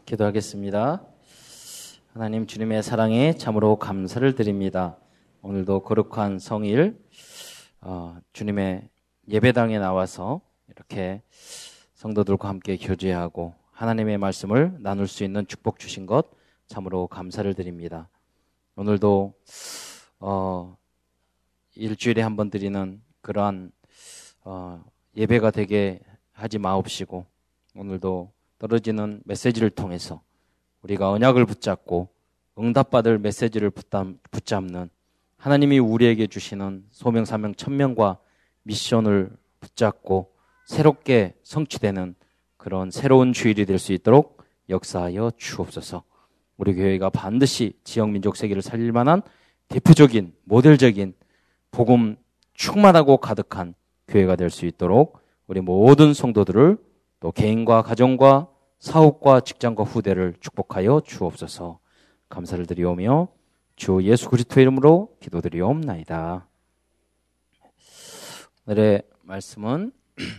기도하겠습니다. 하나님 주님의 사랑에 참으로 감사를 드립니다. 오늘도 거룩한 성일 주님의 예배당에 나와서 이렇게 성도들과 함께 교제하고 하나님의 말씀을 나눌 수 있는 축복 주신 것 참으로 감사를 드립니다. 오늘도 일주일에 한 번 드리는 그러한 예배가 되게 하지 마옵시고 오늘도 떨어지는 메시지를 통해서 우리가 언약을 붙잡고 응답받을 메시지를 붙잡는 하나님이 우리에게 주시는 소명, 사명, 천명과 미션을 붙잡고 새롭게 성취되는 그런 새로운 주일이 될 수 있도록 역사하여 주옵소서. 우리 교회가 반드시 지역 민족 세계를 살릴 만한 대표적인 모델적인 복음 충만하고 가득한 교회가 될 수 있도록 우리 모든 성도들을 또 개인과 가정과 사업과 직장과 후대를 축복하여 주옵소서. 감사를 드리오며 주 예수 그리스도의 이름으로 기도드리옵나이다. 오늘의 말씀은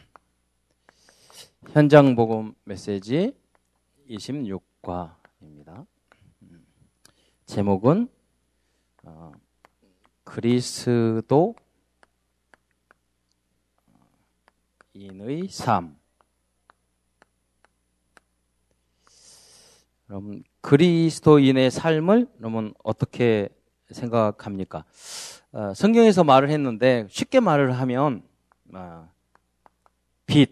현장 복음 메시지 26과입니다. 제목은 그리스도인의 삶. 그럼 그리스도인의 삶을 여러분 어떻게 생각합니까? 성경에서 말을 했는데 쉽게 말을 하면 빛,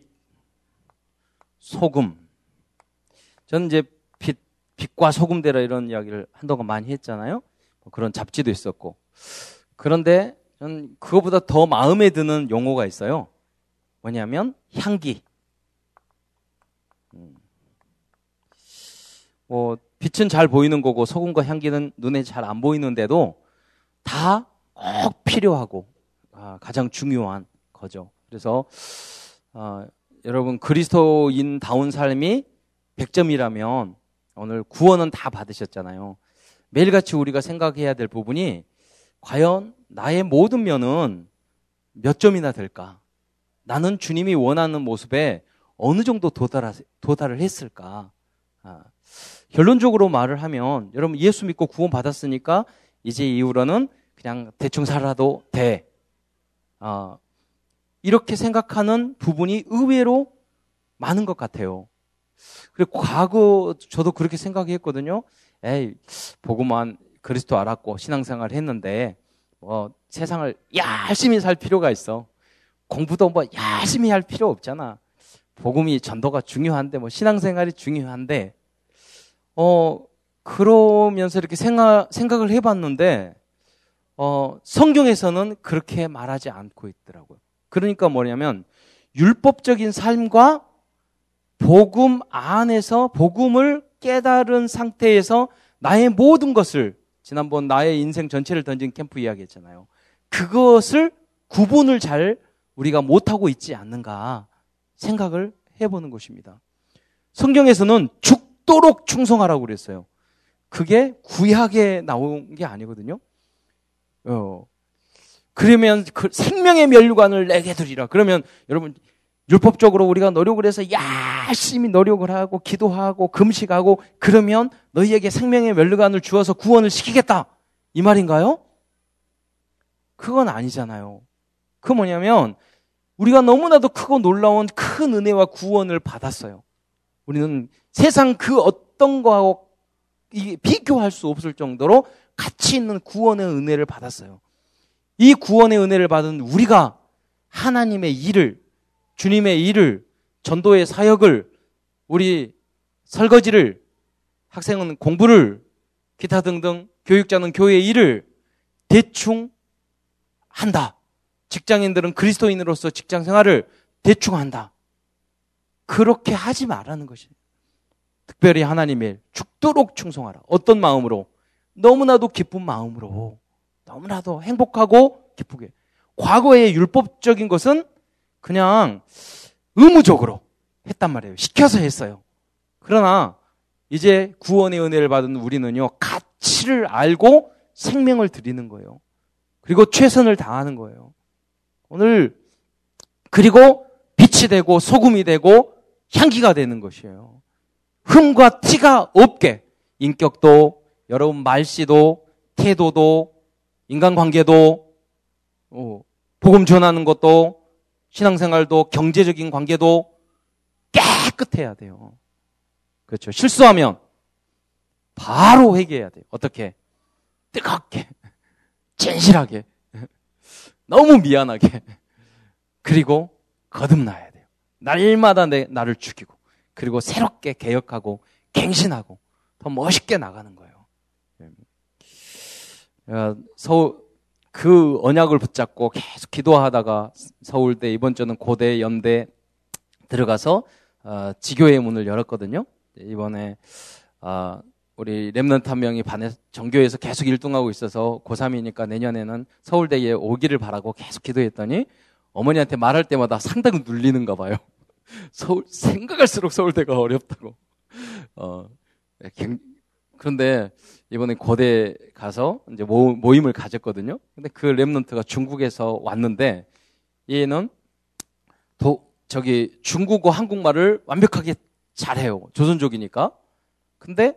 소금. 저는 이제 빛과 소금 되라 이런 이야기를 한동안 많이 했잖아요. 그런 잡지도 있었고. 그런데 저는 그거보다 더 마음에 드는 용어가 있어요. 뭐냐면 향기. 빛은 잘 보이는 거고 소금과 향기는 눈에 잘 안 보이는데도 다 꼭 필요하고 가장 중요한 거죠. 그래서 여러분 그리스도인다운 삶이 100점이라면 오늘 구원은 다 받으셨잖아요. 매일같이 우리가 생각해야 될 부분이 과연 나의 모든 면은 몇 점이나 될까? 나는 주님이 원하는 모습에 어느 정도 도달을 했을까? 결론적으로 말을 하면 여러분 예수 믿고 구원 받았으니까 이제 이후로는 그냥 대충 살아도 돼. 이렇게 생각하는 부분이 의외로 많은 것 같아요. 그리고 과거 저도 그렇게 생각했거든요. 보고만 그리스도 알았고 신앙생활 했는데 세상을 열심히 살 필요가 있어. 공부도 열심히 할 필요 없잖아. 복음이 전도가 중요한데 신앙생활이 중요한데 그러면서 이렇게 생각을 해봤는데, 성경에서는 그렇게 말하지 않고 있더라고요. 그러니까 뭐냐면, 율법적인 삶과 복음 안에서, 복음을 깨달은 상태에서 나의 모든 것을, 지난번 나의 인생 전체를 던진 캠프 이야기 했잖아요. 그것을 구분을 잘 우리가 못하고 있지 않는가 생각을 해보는 것입니다. 성경에서는 죽도록 충성하라고 그랬어요. 그게 구약에 나온 게 아니거든요. 그러면 그 생명의 멸류관을 내게 드리라. 그러면 여러분 율법적으로 우리가 노력을 해서 열심히 노력을 하고 기도하고 금식하고 그러면 너희에게 생명의 멸류관을 주어서 구원을 시키겠다. 이 말인가요? 그건 아니잖아요. 그 뭐냐면 우리가 너무나도 크고 놀라운 큰 은혜와 구원을 받았어요. 우리는 세상 그 어떤 거하고 비교할 수 없을 정도로 가치 있는 구원의 은혜를 받았어요. 이 구원의 은혜를 받은 우리가 하나님의 일을, 주님의 일을, 전도의 사역을, 우리 설거지를, 학생은 공부를, 기타 등등 교육자는 교회의 일을 대충 한다. 직장인들은 그리스도인으로서 직장 생활을 대충 한다. 그렇게 하지 말라는 것이에요. 특별히 하나님의 죽도록 충성하라. 어떤 마음으로? 너무나도 기쁜 마음으로. 너무나도 행복하고 기쁘게. 과거의 율법적인 것은 그냥 의무적으로 했단 말이에요. 시켜서 했어요. 그러나 이제 구원의 은혜를 받은 우리는요. 가치를 알고 생명을 드리는 거예요. 그리고 최선을 다하는 거예요. 오늘 그리고 빛이 되고 소금이 되고 향기가 되는 것이에요. 흠과 티가 없게 인격도, 여러분 말씨도, 태도도, 인간관계도, 복음 전하는 것도, 신앙생활도, 경제적인 관계도 깨끗해야 돼요. 그렇죠. 실수하면 바로 회개해야 돼요. 어떻게? 뜨겁게, 진실하게, 너무 미안하게, 그리고 거듭나야 돼요. 날마다 나를 죽이고, 그리고 새롭게 개혁하고 갱신하고 더 멋있게 나가는 거예요. 그 언약을 붙잡고 계속 기도하다가 서울대, 이번 주는 고대, 연대 들어가서 지교의 문을 열었거든요. 이번에 우리 랩런트 한 명이 반에 전교에서 계속 1등하고 있어서 고3이니까 내년에는 서울대에 오기를 바라고 계속 기도했더니 어머니한테 말할 때마다 상당히 눌리는가 봐요. 생각할수록 서울대가 어렵다고. 그런데 이번에 고대 가서 이제 모임을 가졌거든요. 근데 그 랩런트가 중국에서 왔는데 얘는 중국어 한국말을 완벽하게 잘해요. 조선족이니까. 근데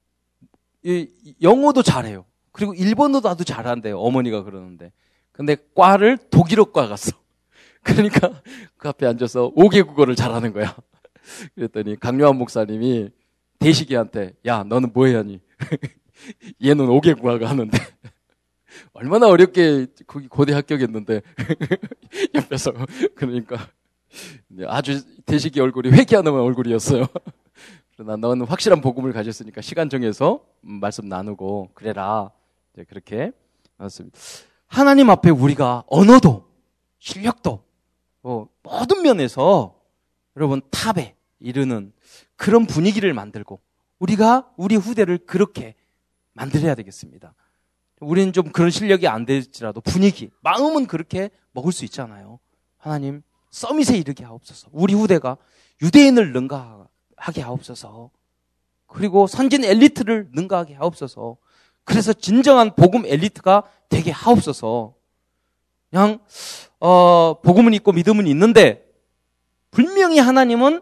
영어도 잘해요. 그리고 일본어도 아주 잘한대요. 어머니가 그러는데. 근데 과를 독일어과 갔어. 그러니까 그 앞에 앉아서 5개 국어를 잘하는 거야. 그랬더니 강요한 목사님이 대식이한테 야 너는 뭐 해야 하니? 얘는 5개 국어가 하는데 얼마나 어렵게 거기 고대 합격했는데 옆에서 그러니까 아주 대식이 얼굴이 회개하는 얼굴이었어요. 그러나 너는 확실한 복음을 가졌으니까 시간 정해서 말씀 나누고 그래라. 이제 그렇게 나눴습니다. 하나님 앞에 우리가 언어도 실력도 모든 면에서 여러분 탑에 이르는 그런 분위기를 만들고 우리가 우리 후대를 그렇게 만들어야 되겠습니다. 우리는 좀 그런 실력이 안 될지라도 분위기, 마음은 그렇게 먹을 수 있잖아요. 하나님 서밋에 이르게 하옵소서. 우리 후대가 유대인을 능가하게 하옵소서. 그리고 선진 엘리트를 능가하게 하옵소서. 그래서 진정한 복음 엘리트가 되게 하옵소서. 그냥 복음은 있고 믿음은 있는데 분명히 하나님은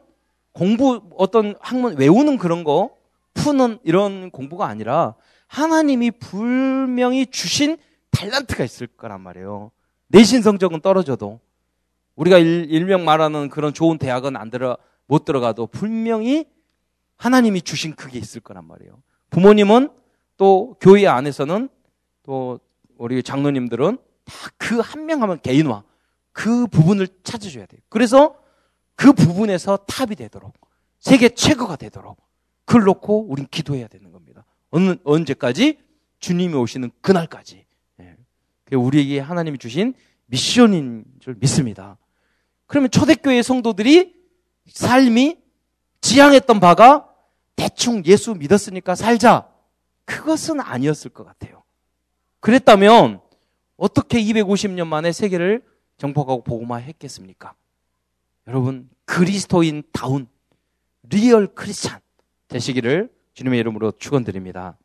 어떤 학문 외우는 그런 거 푸는 이런 공부가 아니라 하나님이 분명히 주신 탤런트가 있을 거란 말이에요. 내신 성적은 떨어져도 우리가 일명 말하는 그런 좋은 대학은 못 들어가도 분명히 하나님이 주신 그게 있을 거란 말이에요. 부모님은 또 교회 안에서는 또 우리 장로님들은 다 그 한 명 하면 개인화 그 부분을 찾아줘야 돼요. 그래서 그 부분에서 탑이 되도록 세계 최고가 되도록 그걸 놓고 우린 기도해야 되는 겁니다. 언제까지? 주님이 오시는 그날까지. 그게 우리에게 하나님이 주신 미션인 줄 믿습니다. 그러면 초대교회 성도들이 삶이 지향했던 바가 대충 예수 믿었으니까 살자. 그것은 아니었을 것 같아요. 그랬다면 어떻게 250년 만에 세계를 정복하고 복음화했겠습니까? 여러분 그리스도인다운 리얼 크리스찬 되시기를 주님의 이름으로 축원드립니다.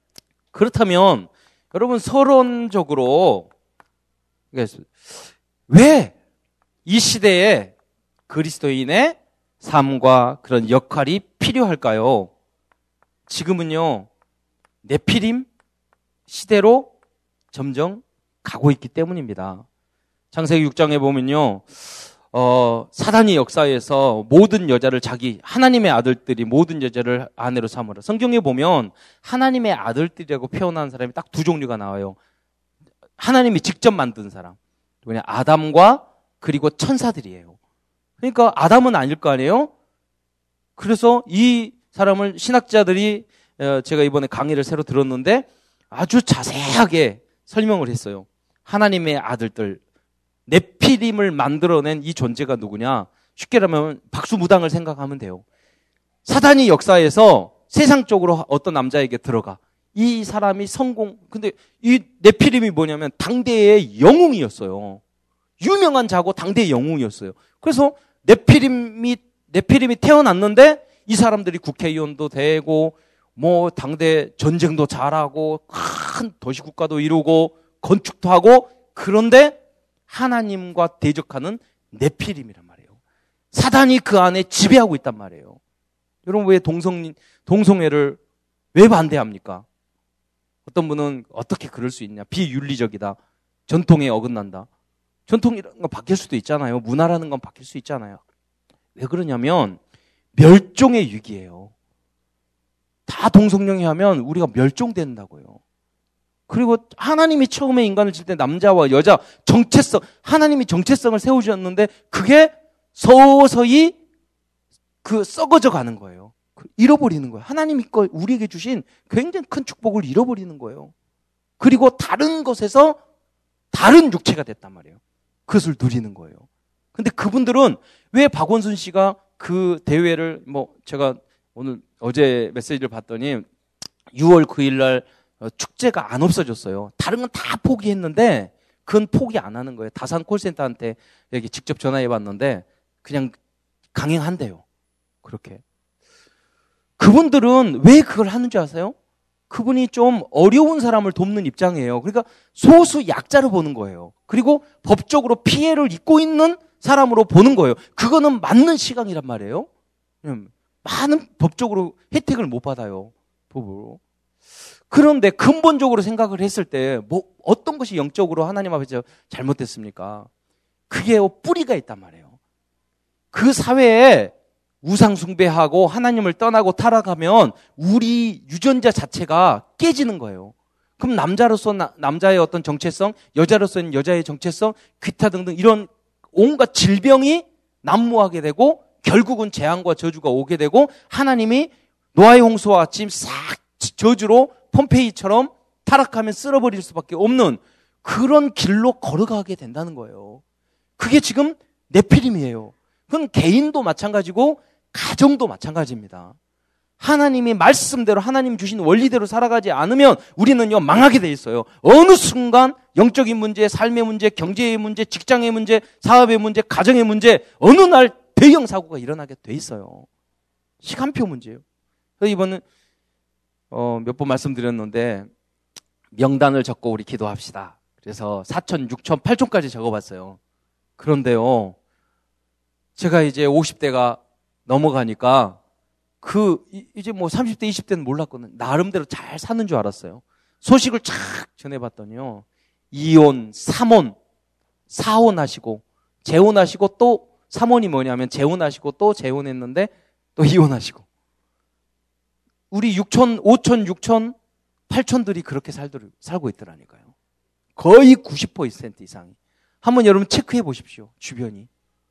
그렇다면 여러분 서론적으로 왜 이 시대에 그리스도인의 삶과 그런 역할이 필요할까요? 지금은요 네피림 시대로 점점 가고 있기 때문입니다. 창세기 6장에 보면요 사단이 역사에서 모든 여자를 하나님의 아들들이 모든 여자를 아내로 삼으라. 성경에 보면 하나님의 아들들이라고 표현하는 사람이 딱 두 종류가 나와요. 하나님이 직접 만든 사람. 그냥 아담과 그리고 천사들이에요. 그러니까 아담은 아닐 거 아니에요? 그래서 이 사람을 신학자들이 제가 이번에 강의를 새로 들었는데 아주 자세하게 설명을 했어요. 하나님의 아들들. 네피림을 만들어낸 이 존재가 누구냐? 쉽게 말하면 박수무당을 생각하면 돼요. 사단이 역사에서 세상 쪽으로 어떤 남자에게 들어가. 이 사람이 근데 이 네피림이 뭐냐면 당대의 영웅이었어요. 유명한 자고 당대의 영웅이었어요. 그래서 네피림이 태어났는데 이 사람들이 국회의원도 되고 뭐 당대 전쟁도 잘하고 큰 도시국가도 이루고 건축도 하고 그런데 하나님과 대적하는 네피림이란 말이에요. 사단이 그 안에 지배하고 있단 말이에요. 여러분 왜 동성애를 왜 반대합니까? 어떤 분은 어떻게 그럴 수 있냐? 비윤리적이다. 전통에 어긋난다. 전통이라는 건 바뀔 수도 있잖아요. 문화라는 건 바뀔 수 있잖아요. 왜 그러냐면 멸종의 위기예요. 다 동성령이 하면 우리가 멸종된다고요. 그리고 하나님이 처음에 인간을 질 때 남자와 여자 정체성, 하나님이 정체성을 세우셨는데 그게 서서히 썩어져 가는 거예요. 잃어버리는 거예요. 하나님이 우리에게 주신 굉장히 큰 축복을 잃어버리는 거예요. 그리고 다른 것에서 다른 육체가 됐단 말이에요. 그것을 누리는 거예요. 근데 그분들은 왜 박원순 씨가 그 대회를 제가 어제 메시지를 봤더니 6월 9일 날 축제가 안 없어졌어요. 다른 건 다 포기했는데 그건 포기 안 하는 거예요. 다산 콜센터한테 여기 직접 전화해 봤는데 그냥 강행한대요. 그렇게. 그분들은 왜 그걸 하는 줄 아세요? 그분이 좀 어려운 사람을 돕는 입장이에요. 그러니까 소수 약자로 보는 거예요. 그리고 법적으로 피해를 입고 있는 사람으로 보는 거예요. 그거는 맞는 시각이란 말이에요. 많은 법적으로 혜택을 못 받아요. 법으로. 그런데 근본적으로 생각을 했을 때 어떤 것이 영적으로 하나님 앞에서 잘못됐습니까? 그게 뿌리가 있단 말이에요. 그 사회에 우상 숭배하고 하나님을 떠나고 타락하면 우리 유전자 자체가 깨지는 거예요. 그럼 남자로서 남자의 어떤 정체성, 여자로서는 여자의 정체성, 기타 등등 이런 온갖 질병이 난무하게 되고 결국은 재앙과 저주가 오게 되고 하나님이 노아의 홍수와 같이 싹 저주로 폼페이처럼 타락하면 쓸어버릴 수밖에 없는 그런 길로 걸어가게 된다는 거예요. 그게 지금 네피림이에요. 그건 개인도 마찬가지고 가정도 마찬가지입니다. 하나님이 말씀대로 하나님 주신 원리대로 살아가지 않으면 우리는요 망하게 돼 있어요. 어느 순간 영적인 문제, 삶의 문제, 경제의 문제, 직장의 문제, 사업의 문제, 가정의 문제 어느 날 대형 사고가 일어나게 돼 있어요. 시간표 문제예요. 그래서 이번은 몇 번 말씀드렸는데 명단을 적고 우리 기도합시다. 그래서 4천, 6천, 8천까지 적어봤어요. 그런데요 제가 이제 50대가 넘어가니까 이제 30대, 20대는 몰랐거든요. 나름대로 잘 사는 줄 알았어요. 소식을 쫙 전해봤더니요. 이혼, 삼혼, 사혼 하시고, 재혼하시고 또, 삼혼이 뭐냐면 재혼하시고 또 재혼했는데 또 이혼하시고. 우리 6천, 5천, 6천, 8천들이 그렇게 살고 있더라니까요. 거의 90% 이상이. 한번 여러분 체크해 보십시오. 주변이.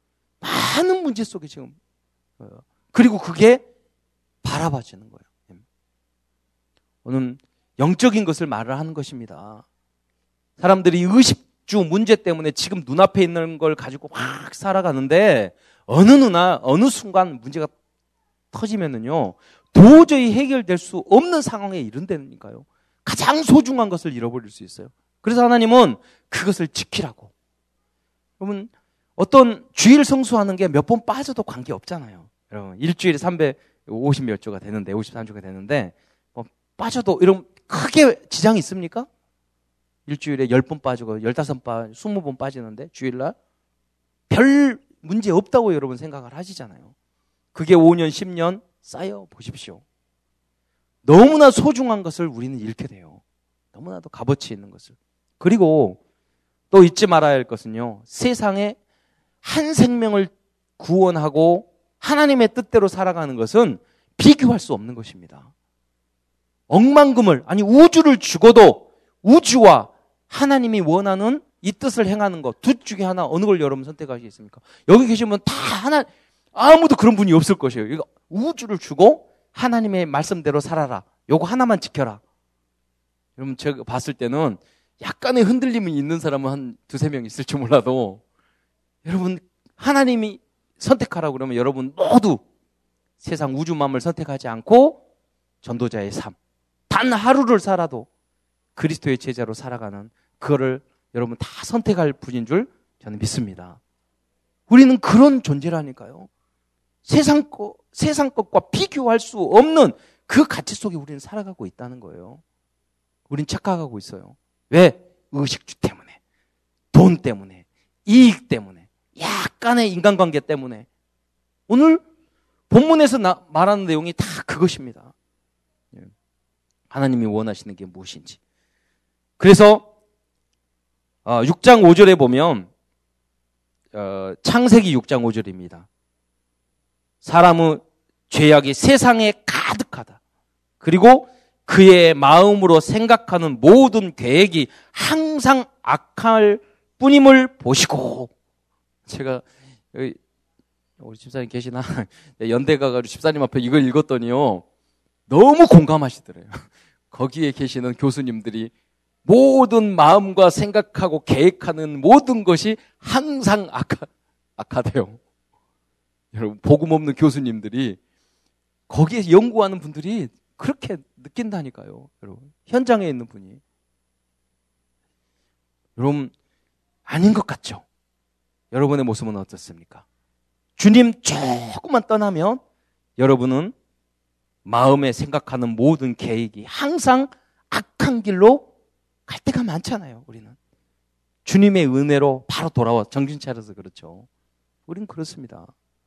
많은 문제 속에 지금. 그리고 그게 바라봐지는 거예요. 오늘 영적인 것을 말을 하는 것입니다. 사람들이 의식주 문제 때문에 지금 눈앞에 있는 걸 가지고 확 살아가는데 어느 순간 문제가 터지면은요 도저히 해결될 수 없는 상황에 이른다니까요. 가장 소중한 것을 잃어버릴 수 있어요. 그래서 하나님은 그것을 지키라고. 여러분 어떤 주일 성수하는 게 몇 번 빠져도 관계없잖아요. 여러분 일주일에 350몇 조가 되는데 53조가 되는데 빠져도 이런 크게 지장이 있습니까? 일주일에 10번 빠지고 15번 20번 빠지는데 주일날 별 문제 없다고 여러분 생각을 하시잖아요. 그게 5년 10년 쌓여 보십시오. 너무나 소중한 것을 우리는 잃게 돼요. 너무나도 값어치 있는 것을. 그리고 또 잊지 말아야 할 것은요. 세상에 한 생명을 구원하고 하나님의 뜻대로 살아가는 것은 비교할 수 없는 것입니다. 억만금을 아니 우주를 주고도 우주와 하나님이 원하는 이 뜻을 행하는 것 둘 중에 하나 어느 걸 여러분 선택하시겠습니까? 여기 계신 분 다 하나 아무도 그런 분이 없을 것이에요. 이거 우주를 주고 하나님의 말씀대로 살아라. 요거 하나만 지켜라. 여러분 제가 봤을 때는 약간의 흔들림이 있는 사람은 한 두세 명 있을지 몰라도 여러분 하나님이 선택하라고 그러면 여러분 모두 세상 우주만을 선택하지 않고 전도자의 삶 단 하루를 살아도 그리스도의 제자로 살아가는 그거를 여러분 다 선택할 분인 줄 저는 믿습니다. 우리는 그런 존재라니까요. 세상 것과 비교할 수 없는 그 가치 속에 우리는 살아가고 있다는 거예요. 우린 착각하고 있어요. 왜? 의식주 때문에, 돈 때문에, 이익 때문에, 약간의 인간관계 때문에. 오늘 본문에서 말하는 내용이 다 그것입니다. 하나님이 원하시는 게 무엇인지. 그래서 6장 5절에 보면 창세기 6장 5절입니다. 사람은 죄악이 세상에 가득하다. 그리고 그의 마음으로 생각하는 모든 계획이 항상 악할 뿐임을 보시고. 제가 우리 집사님 계시나? 연대 가가지고 집사님 앞에 이걸 읽었더니요, 너무 공감하시더래요. 거기에 계시는 교수님들이 모든 마음과 생각하고 계획하는 모든 것이 항상 악하대요. 여러분, 복음 없는 교수님들이, 거기에 연구하는 분들이 그렇게 느낀다니까요. 여러분, 현장에 있는 분이. 여러분, 아닌 것 같죠? 여러분의 모습은 어떻습니까? 주님 조금만 떠나면 여러분은 마음에 생각하는 모든 계획이 항상 악한 길로 갈 때가 많잖아요. 우리는 주님의 은혜로 바로 돌아와 정신 차려서 그렇죠. 우린 그렇습니다.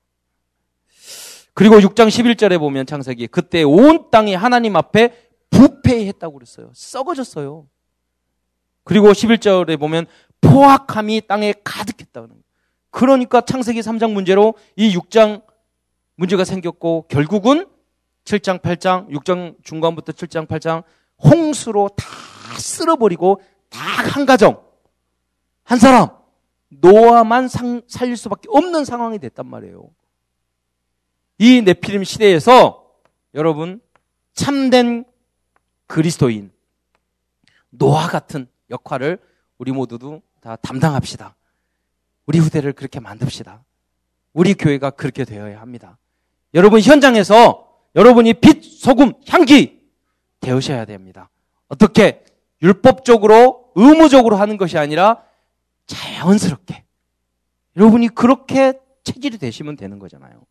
그리고 6장 11절에 보면 창세기, 그때 온 땅이 하나님 앞에 부패했다고 그랬어요. 썩어졌어요. 그리고 11절에 보면 포악함이 땅에 가득했다고 그래요. 그러니까 창세기 3장 문제로 이 6장 문제가 생겼고, 결국은 7장 8장 6장 중간부터 7장 8장 홍수로 다 쓸어버리고 딱 한 가정, 한 사람 노아만 살릴 수밖에 없는 상황이 됐단 말이에요. 이 네피림 시대에서 여러분, 참된 그리스도인 노아 같은 역할을 우리 모두도 다 담당합시다. 우리 후대를 그렇게 만듭시다. 우리 교회가 그렇게 되어야 합니다. 여러분, 현장에서 여러분이 빛, 소금, 향기 되으셔야 됩니다. 어떻게? 율법적으로, 의무적으로 하는 것이 아니라 자연스럽게. 여러분이 그렇게 체질이 되시면 되는 거잖아요.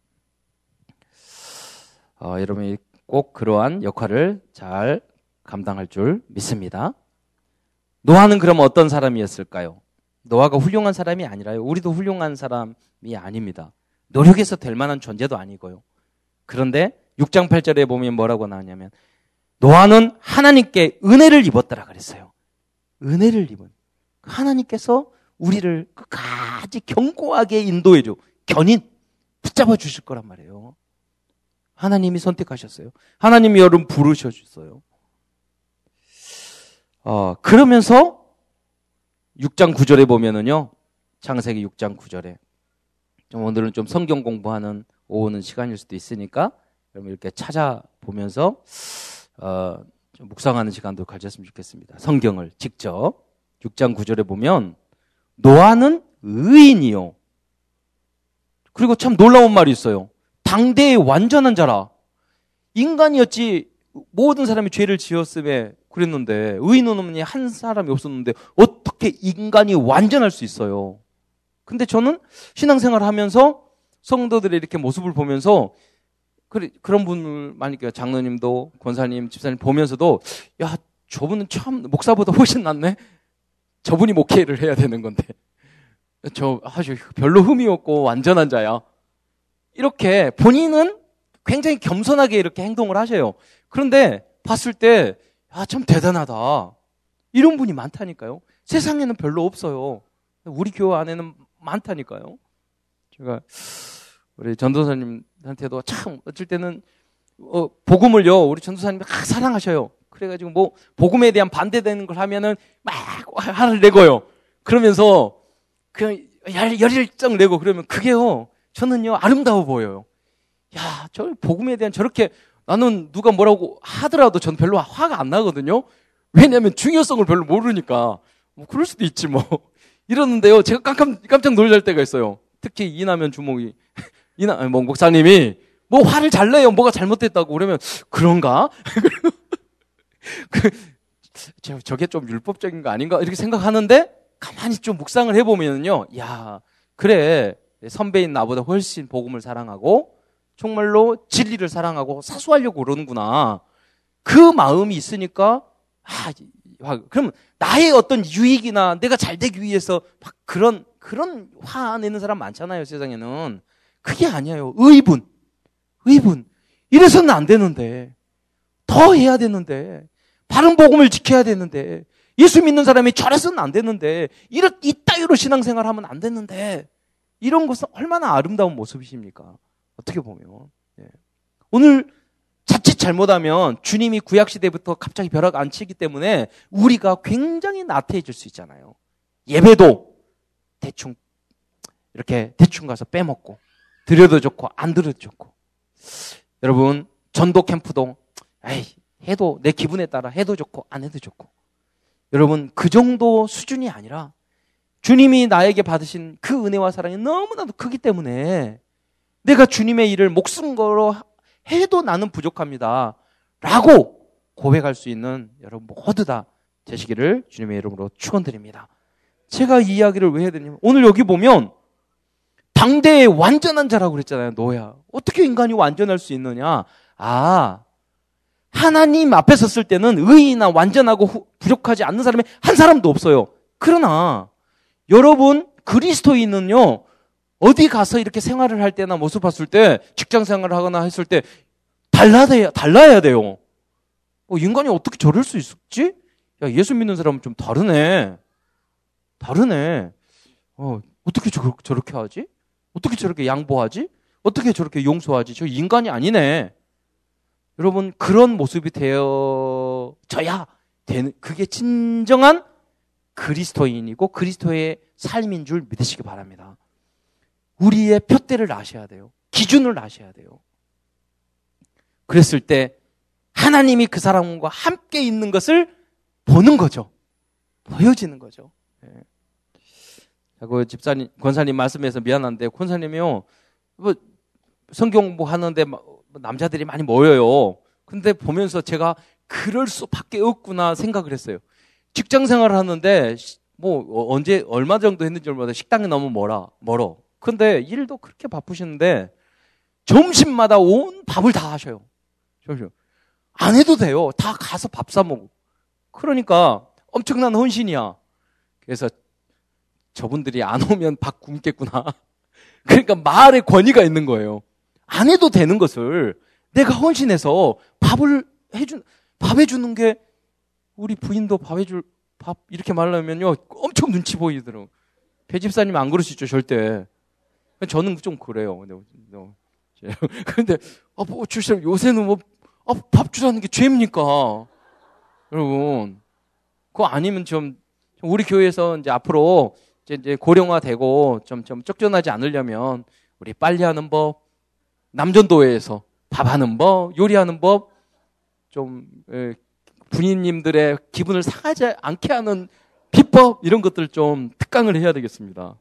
여러분이 꼭 그러한 역할을 잘 감당할 줄 믿습니다. 노아는 그럼 어떤 사람이었을까요? 노아가 훌륭한 사람이 아니라요. 우리도 훌륭한 사람이 아닙니다. 노력해서 될 만한 존재도 아니고요. 그런데 6장 8절에 보면 뭐라고 나오냐면, 노아는 하나님께 은혜를 입었더라 그랬어요. 은혜를 입은. 하나님께서 우리를 끝까지 견고하게 인도해줘. 견인, 붙잡아 주실 거란 말이에요. 하나님이 선택하셨어요. 하나님이 여러분 부르셔주셨어요. 그러면서 6장 9절에 보면은요, 창세기 6장 9절에, 오늘은 좀 성경 공부하는 오후는 시간일 수도 있으니까 여러분 이렇게 찾아보면서 좀 묵상하는 시간도 가졌으면 좋겠습니다. 성경을 직접 6장 9절에 보면, 노아는 의인이요. 그리고 참 놀라운 말이 있어요. 당대의 완전한 자라. 인간이었지 모든 사람이 죄를 지었음에 그랬는데, 의인은 한 사람이 없었는데 어떻게 인간이 완전할 수 있어요? 근데 저는 신앙생활을 하면서 성도들의 이렇게 모습을 보면서 그런 분들 많이 있어요. 장로님도, 권사님, 집사님 보면서도, 야, 저분은 참 목사보다 훨씬 낫네? 저분이 목회를 해야 되는 건데. 아주 별로 흠이 없고 완전한 자야. 이렇게 본인은 굉장히 겸손하게 이렇게 행동을 하셔요. 그런데 봤을 때, 야, 참 대단하다. 이런 분이 많다니까요. 세상에는 별로 없어요. 우리 교회 안에는 많다니까요. 제가 우리 전도사님한테도 참 어쩔 때는 복음을요, 우리 전도사님이 사랑하셔요. 그래가지고 뭐 복음에 대한 반대되는 걸 하면은 막 화를 내고요. 그러면서 그냥 열일정 내고 그러면 그게요, 저는요 아름다워 보여요. 야, 저 복음에 대한 저렇게, 나는 누가 뭐라고 하더라도 전 별로 화가 안 나거든요. 왜냐하면 중요성을 별로 모르니까. 뭐 그럴 수도 있지 뭐. 이러는데요, 제가 깜짝 놀랄 때가 있어요. 특히 이남현 주목이, 목사님이 뭐 화를 잘 내요. 뭐가 잘못됐다고. 그러면 그런가? 저게 좀 율법적인 거 아닌가? 이렇게 생각하는데, 가만히 좀 묵상을 해보면요, 야, 그래, 선배인 나보다 훨씬 복음을 사랑하고 정말로 진리를 사랑하고 사수하려고 그러는구나. 그 마음이 있으니까, 그럼 나의 어떤 유익이나 내가 잘 되기 위해서 막 그런 화 내는 사람 많잖아요, 세상에는. 그게 아니에요. 의분. 의분. 이래서는 안 되는데. 더 해야 되는데. 바른 복음을 지켜야 되는데. 예수 믿는 사람이 저래서는 안 되는데. 이따위로 신앙생활 하면 안 되는데. 이런 것은 얼마나 아름다운 모습이십니까? 어떻게 보면. 예. 오늘 자칫 잘못하면 주님이 구약시대부터 갑자기 벼락 안 치기 때문에 우리가 굉장히 나태해질 수 있잖아요. 예배도 대충 이렇게 대충 가서 빼먹고 드려도 좋고 안 드려도 좋고. 여러분 전도 캠프도 해도 내 기분에 따라 해도 좋고 안 해도 좋고. 여러분 그 정도 수준이 아니라 주님이 나에게 받으신 그 은혜와 사랑이 너무나도 크기 때문에 내가 주님의 일을 목숨 걸어 해도 나는 부족합니다 라고 고백할 수 있는 여러분 모두 다 되시기를 주님의 이름으로 축원드립니다. 제가 이 이야기를 왜 해야 되냐면 오늘 여기 보면 당대의 완전한 자라고 그랬잖아요. 노아. 어떻게 인간이 완전할 수 있느냐? 하나님 앞에 섰을 때는 의인이나 완전하고 부족하지 않는 사람이 한 사람도 없어요. 그러나 여러분 그리스도인은요. 어디 가서 이렇게 생활을 할 때나 모습 봤을 때 직장 생활을 하거나 했을 때 달라야 돼요. 인간이 어떻게 저럴 수 있지? 야, 예수 믿는 사람은 좀 다르네. 어떻게 저렇게 하지? 어떻게 저렇게 양보하지? 어떻게 저렇게 용서하지? 저 인간이 아니네. 여러분 그런 모습이 되어져야 되는 그게 진정한 그리스도인이고 그리스도의 삶인 줄 믿으시기 바랍니다. 우리의 푯대를 아셔야 돼요. 기준을 아셔야 돼요. 그랬을 때 하나님이 그 사람과 함께 있는 것을 보는 거죠. 보여지는 거죠. 그 집사님, 권사님 말씀에서 미안한데 권사님이요. 성경 공부하는데 남자들이 많이 모여요. 근데 보면서 제가 그럴 수밖에 없구나 생각을 했어요. 직장 생활을 하는데 언제 얼마 정도 했는지 모르겠는데 식당에 너무 멀어. 근데 일도 그렇게 바쁘시는데 점심마다 온 밥을 다 하셔요. 안 해도 돼요. 다 가서 밥 사 먹고. 그러니까 엄청난 헌신이야. 그래서 저분들이 안 오면 밥 굶겠구나. 그러니까 말의 권위가 있는 거예요. 안 해도 되는 것을 내가 헌신해서 밥 해주는 게 우리 부인도 밥 이렇게 말하면요. 엄청 눈치 보이더라고요. 배 집사님 안 그러시죠, 절대. 저는 좀 그래요. 근데, 주시면 요새는 밥 주라는 게 죄입니까? 여러분. 그거 아니면 우리 교회에서 이제 앞으로 이제 고령화되고 좀 쫓겨나지 않으려면 우리 빨리 하는 법, 남전도회에서 밥하는 법, 요리하는 법, 부인님들의 기분을 상하지 않게 하는 비법, 이런 것들 좀 특강을 해야 되겠습니다.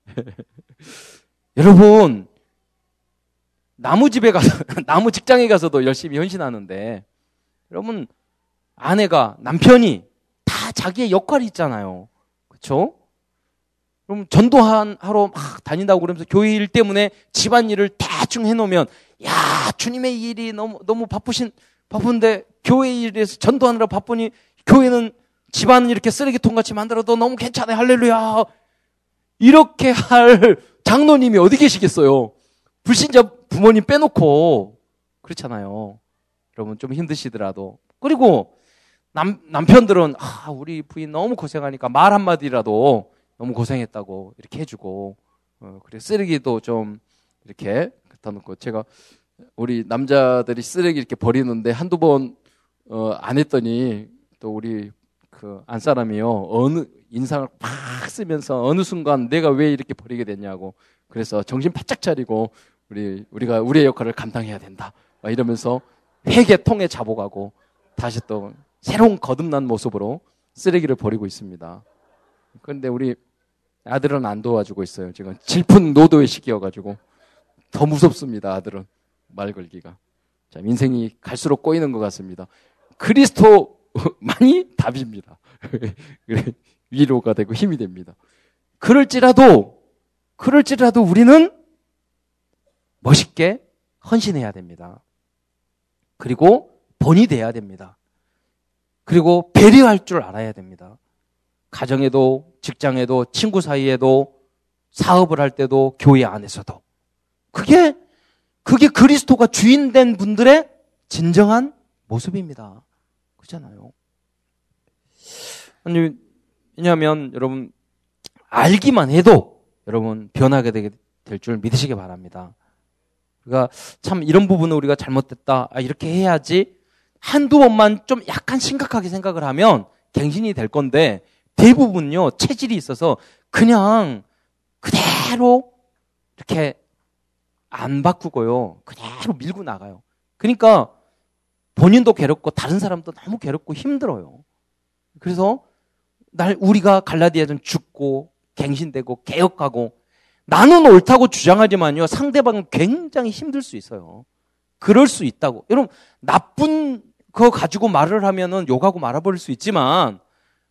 여러분, 나무 직장에 가서도 열심히 헌신하는데, 여러분, 남편이 다 자기의 역할이 있잖아요. 그렇죠? 그럼 전도하러 막 다닌다고 그러면서 교회 일 때문에 집안일을 대충 해놓으면, 주님의 일이 너무 바쁜데 교회 일에서 전도하느라 바쁘니 교회는 집안을 이렇게 쓰레기통같이 만들어도 너무 괜찮아요. 할렐루야. 이렇게 할 장로님이 어디 계시겠어요? 불신자 부모님 빼놓고. 그렇잖아요. 여러분 좀 힘드시더라도. 그리고 남편들은 우리 부인 너무 고생하니까 말 한마디라도 너무 고생했다고 이렇게 해주고, 그래 쓰레기도 좀 이렇게 갖다 놓고. 제가 우리 남자들이 쓰레기 이렇게 버리는데 한두 번 안 했더니 또 우리 그 안사람이요, 인상을 팍 쓰면서 어느 순간 내가 왜 이렇게 버리게 됐냐고. 그래서 정신 바짝 차리고 우리가 우리의 역할을 감당해야 된다 이러면서 회개통에 잡아가고 다시 또 새로운 거듭난 모습으로 쓰레기를 버리고 있습니다. 그런데 우리 아들은 안 도와주고 있어요. 지금 질풍노도에 시키어가지고 더 무섭습니다. 아들은 말 걸기가. 참 인생이 갈수록 꼬이는 것 같습니다. 그리스도만이 답입니다. 위로가 되고 힘이 됩니다. 그럴지라도 우리는 멋있게 헌신해야 됩니다. 그리고 본이 돼야 됩니다. 그리고 배려할 줄 알아야 됩니다. 가정에도, 직장에도, 친구 사이에도, 사업을 할 때도, 교회 안에서도. 그게 그게 그리스도가 주인된 분들의 진정한 모습입니다. 그렇잖아요. 아니, 왜냐하면 여러분 알기만 해도 여러분 변하게 될 줄 믿으시기 바랍니다. 그러니까 참 이런 부분은 우리가 잘못됐다. 이렇게 해야지. 한두 번만 좀 약간 심각하게 생각을 하면 갱신이 될 건데 대부분요 체질이 있어서 그냥 그대로 이렇게 안 바꾸고요. 그대로 밀고 나가요. 그러니까 본인도 괴롭고 다른 사람도 너무 괴롭고 힘들어요. 그래서 우리가 갈라디아전 죽고 갱신되고 개혁하고 나는 옳다고 주장하지만요. 상대방은 굉장히 힘들 수 있어요. 그럴 수 있다고. 여러분 나쁜 거 가지고 말을 하면은 욕하고 말아버릴 수 있지만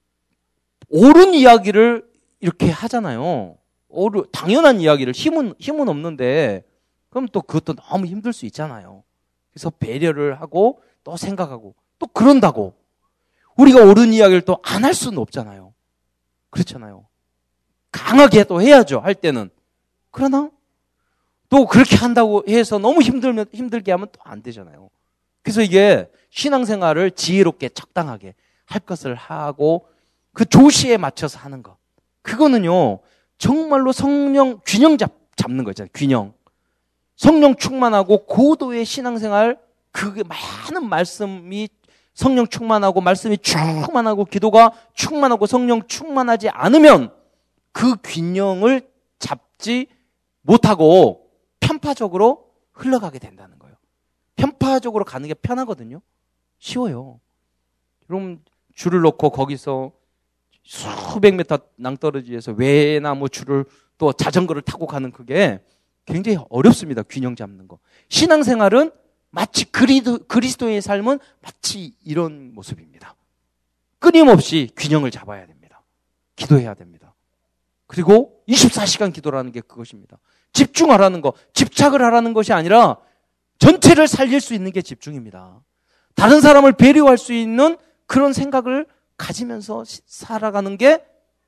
옳은 이야기를 이렇게 하잖아요. 당연한 이야기를 힘은 없는데 그럼 또 그것도 너무 힘들 수 있잖아요. 그래서 배려를 하고 또 생각하고 또 그런다고 우리가 옳은 이야기를 또 안 할 수는 없잖아요. 그렇잖아요. 강하게 또 해야죠. 할 때는. 그러나 또 그렇게 한다고 해서 너무 힘들게 하면 또 안 되잖아요. 그래서 이게 신앙생활을 지혜롭게 적당하게 할 것을 하고 그 조시에 맞춰서 하는 것. 그거는요. 정말로 성령 균형 잡는 거 있잖아요. 균형. 성령 충만하고 고도의 신앙생활 그 많은 말씀이 성령 충만하고 말씀이 충만하고 기도가 충만하고 성령 충만하지 않으면 그 균형을 잡지 못하고 편파적으로 흘러가게 된다는 거예요. 편파적으로 가는 게 편하거든요. 쉬워요. 여러분 줄을 놓고 거기서 수백 미터 낭떠러지에서 외나무 줄을 또 자전거를 타고 가는 그게 굉장히 어렵습니다. 균형 잡는 거. 신앙생활은 마치 그리스도의 삶은 마치 이런 모습입니다. 끊임없이 균형을 잡아야 됩니다. 기도해야 됩니다. 그리고 24시간 기도라는 게 그것입니다. 집중하라는 거, 집착을 하라는 것이 아니라 전체를 살릴 수 있는 게 집중입니다. 다른 사람을 배려할 수 있는 그런 생각을 가지면서 살아가는 게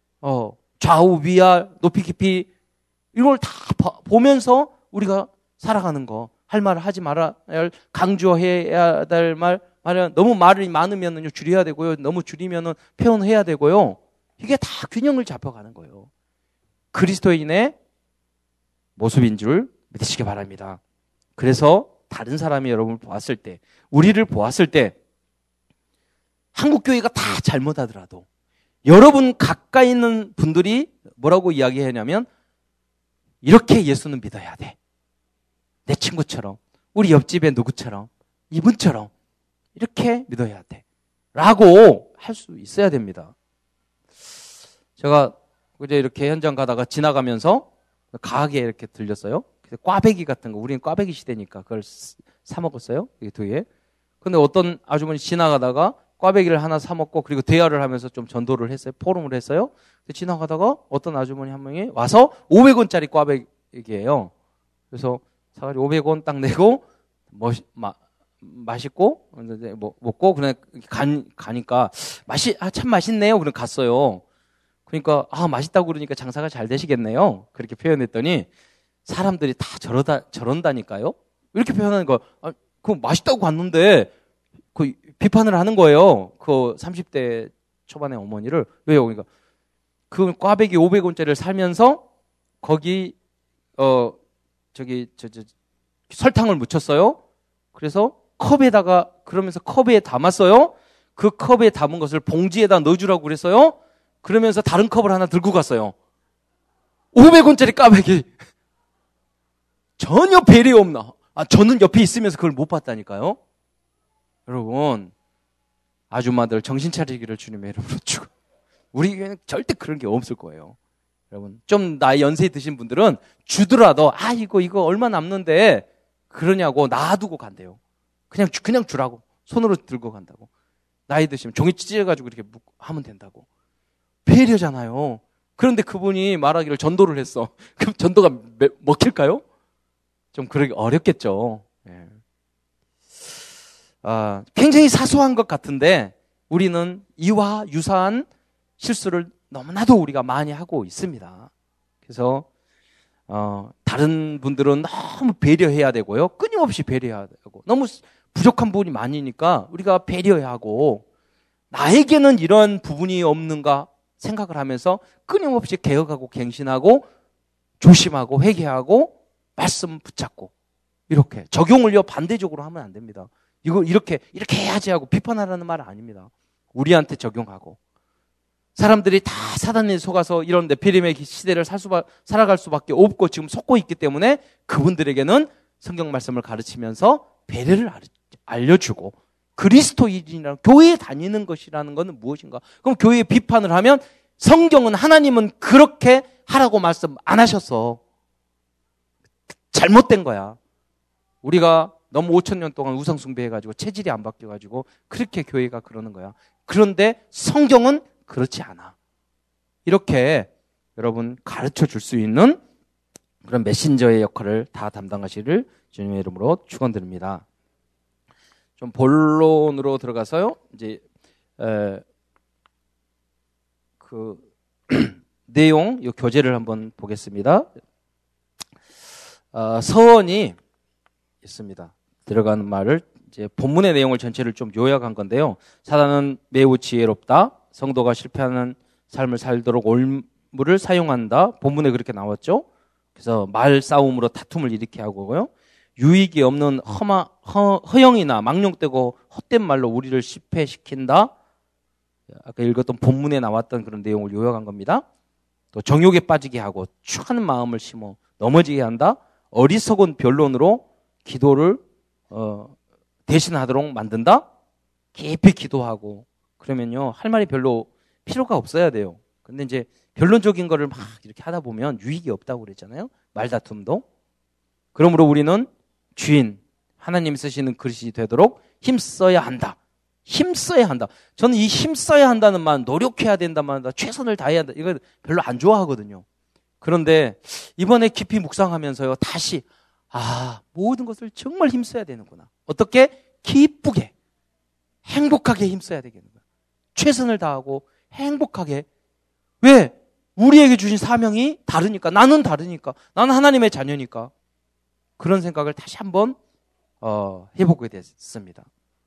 좌우 위아 높이 깊이 이걸 다 보면서 우리가 살아가는 거. 할 말을 하지 말아야 할 강조해야 될 말은 너무 말이 많으면 줄여야 되고요. 너무 줄이면 표현해야 되고요. 이게 다 균형을 잡혀가는 거예요. 그리스도인의 모습인 줄 믿으시기 바랍니다. 그래서 다른 사람이 여러분을 보았을 때, 우리를 보았을 때 한국교회가 다 잘못하더라도 여러분 가까이 있는 분들이 뭐라고 이야기하냐면 이렇게 예수는 믿어야 돼. 내 친구처럼, 우리 옆집에 누구처럼, 이분처럼 이렇게 믿어야 돼. 라고 할 수 있어야 됩니다. 제가 어제 이렇게 현장 가다가 지나가면서 가게 이렇게 들렸어요. 꽈배기 같은 거, 우리는 꽈배기 시대니까 그걸 사 먹었어요. 이 뒤에. 근데 어떤 아주머니 지나가다가 꽈배기를 하나 사 먹고 그리고 대화를 하면서 좀 전도를 했어요. 포럼을 했어요. 지나가다가 어떤 아주머니 한 명이 와서 500원짜리 꽈배기예요. 그래서 사가지고 500원 딱 내고 맛있고 먹고 그냥 가니까 참 맛있네요. 그럼 갔어요. 그러니까 맛있다고 그러니까 장사가 잘 되시겠네요. 그렇게 표현했더니 사람들이 다 저런다니까요. 이렇게 표현하는 거. 그거 맛있다고 갔는데 그 비판을 하는 거예요. 그 30대 초반의 어머니를. 왜요? 그러니까 그 꽈배기 500원짜리를 살면서 거기 설탕을 묻혔어요. 그래서 컵에다가 그러면서 컵에 담았어요. 그 컵에 담은 것을 봉지에다 넣어주라고 그랬어요. 그러면서 다른 컵을 하나 들고 갔어요. 500원짜리 꽈배기. 전혀 배려 없나. 저는 옆에 있으면서 그걸 못 봤다니까요. 여러분, 아줌마들 정신 차리기를 주님의 이름으로 주고. 우리 교회는 절대 그런 게 없을 거예요. 여러분, 좀 나이 연세 드신 분들은 주더라도 이거 얼마 남는데 그러냐고 놔두고 간대요. 그냥 주라고. 손으로 들고 간다고. 나이 드시면 종이 찢어가지고 이렇게 하면 된다고. 배려잖아요. 그런데 그분이 말하기를 전도를 했어. 그럼 전도가 먹힐까요? 좀 그러기 어렵겠죠. 예. 굉장히 사소한 것 같은데 우리는 이와 유사한 실수를 너무나도 우리가 많이 하고 있습니다. 그래서 다른 분들은 너무 배려해야 되고요. 끊임없이 배려해야 되고 너무 부족한 부분이 많으니까 우리가 배려해야 하고 나에게는 이런 부분이 없는가 생각을 하면서 끊임없이 개혁하고 갱신하고 조심하고 회개하고 말씀 붙잡고 이렇게 적용을요 반대적으로 하면 안 됩니다. 이거 이렇게 해야지 하고 비판하라는 말은 아닙니다. 우리한테 적용하고 사람들이 다 사단에 속아서 이런 네피림의 시대를 살아갈 수밖에 없고 지금 속고 있기 때문에 그분들에게는 성경 말씀을 가르치면서 배려를 알려주고 그리스도인이라는 교회에 다니는 것이라는 것은 무엇인가? 그럼 교회에 비판을 하면 성경은 하나님은 그렇게 하라고 말씀 안 하셨어. 잘못된 거야. 우리가 너무 5,000년 동안 우상 숭배해가지고 체질이 안 바뀌어가지고 그렇게 교회가 그러는 거야. 그런데 성경은 그렇지 않아. 이렇게 여러분 가르쳐 줄 수 있는 그런 메신저의 역할을 다 담당하시를 주님의 이름으로 축원드립니다. 좀 본론으로 들어가서요. 이제 그 내용, 이 교재를 한번 보겠습니다. 서원이 있습니다. 들어가는 말을 이제 본문의 내용을 전체를 좀 요약한 건데요. 사단은 매우 지혜롭다. 성도가 실패하는 삶을 살도록 올무를 사용한다. 본문에 그렇게 나왔죠. 그래서 말싸움으로 다툼을 일으키게 하고요. 유익이 없는 허영이나 망령되고 헛된 말로 우리를 실패시킨다. 아까 읽었던 본문에 나왔던 그런 내용을 요약한 겁니다. 또 정욕에 빠지게 하고 추하는 마음을 심어 넘어지게 한다. 어리석은 변론으로 기도를 대신하도록 만든다. 깊이 기도하고 그러면요 할 말이 별로 필요가 없어야 돼요. 근데 이제 변론적인 거를 막 이렇게 하다 보면 유익이 없다고 그랬잖아요. 말다툼도. 그러므로 우리는 주인 하나님이 쓰시는 그릇이 되도록 힘써야 한다. 힘써야 한다. 저는 이 힘써야 한다는 말, 노력해야 된다만 최선을 다해야 한다. 이거 별로 안 좋아하거든요. 그런데 이번에 깊이 묵상하면서요 다시 모든 것을 정말 힘써야 되는구나. 어떻게? 기쁘게 행복하게 힘써야 되겠는 거야. 최선을 다하고 행복하게. 왜? 우리에게 주신 사명이 다르니까. 나는 다르니까. 나는 하나님의 자녀니까. 그런 생각을 다시 한번 해보게 됐습니다.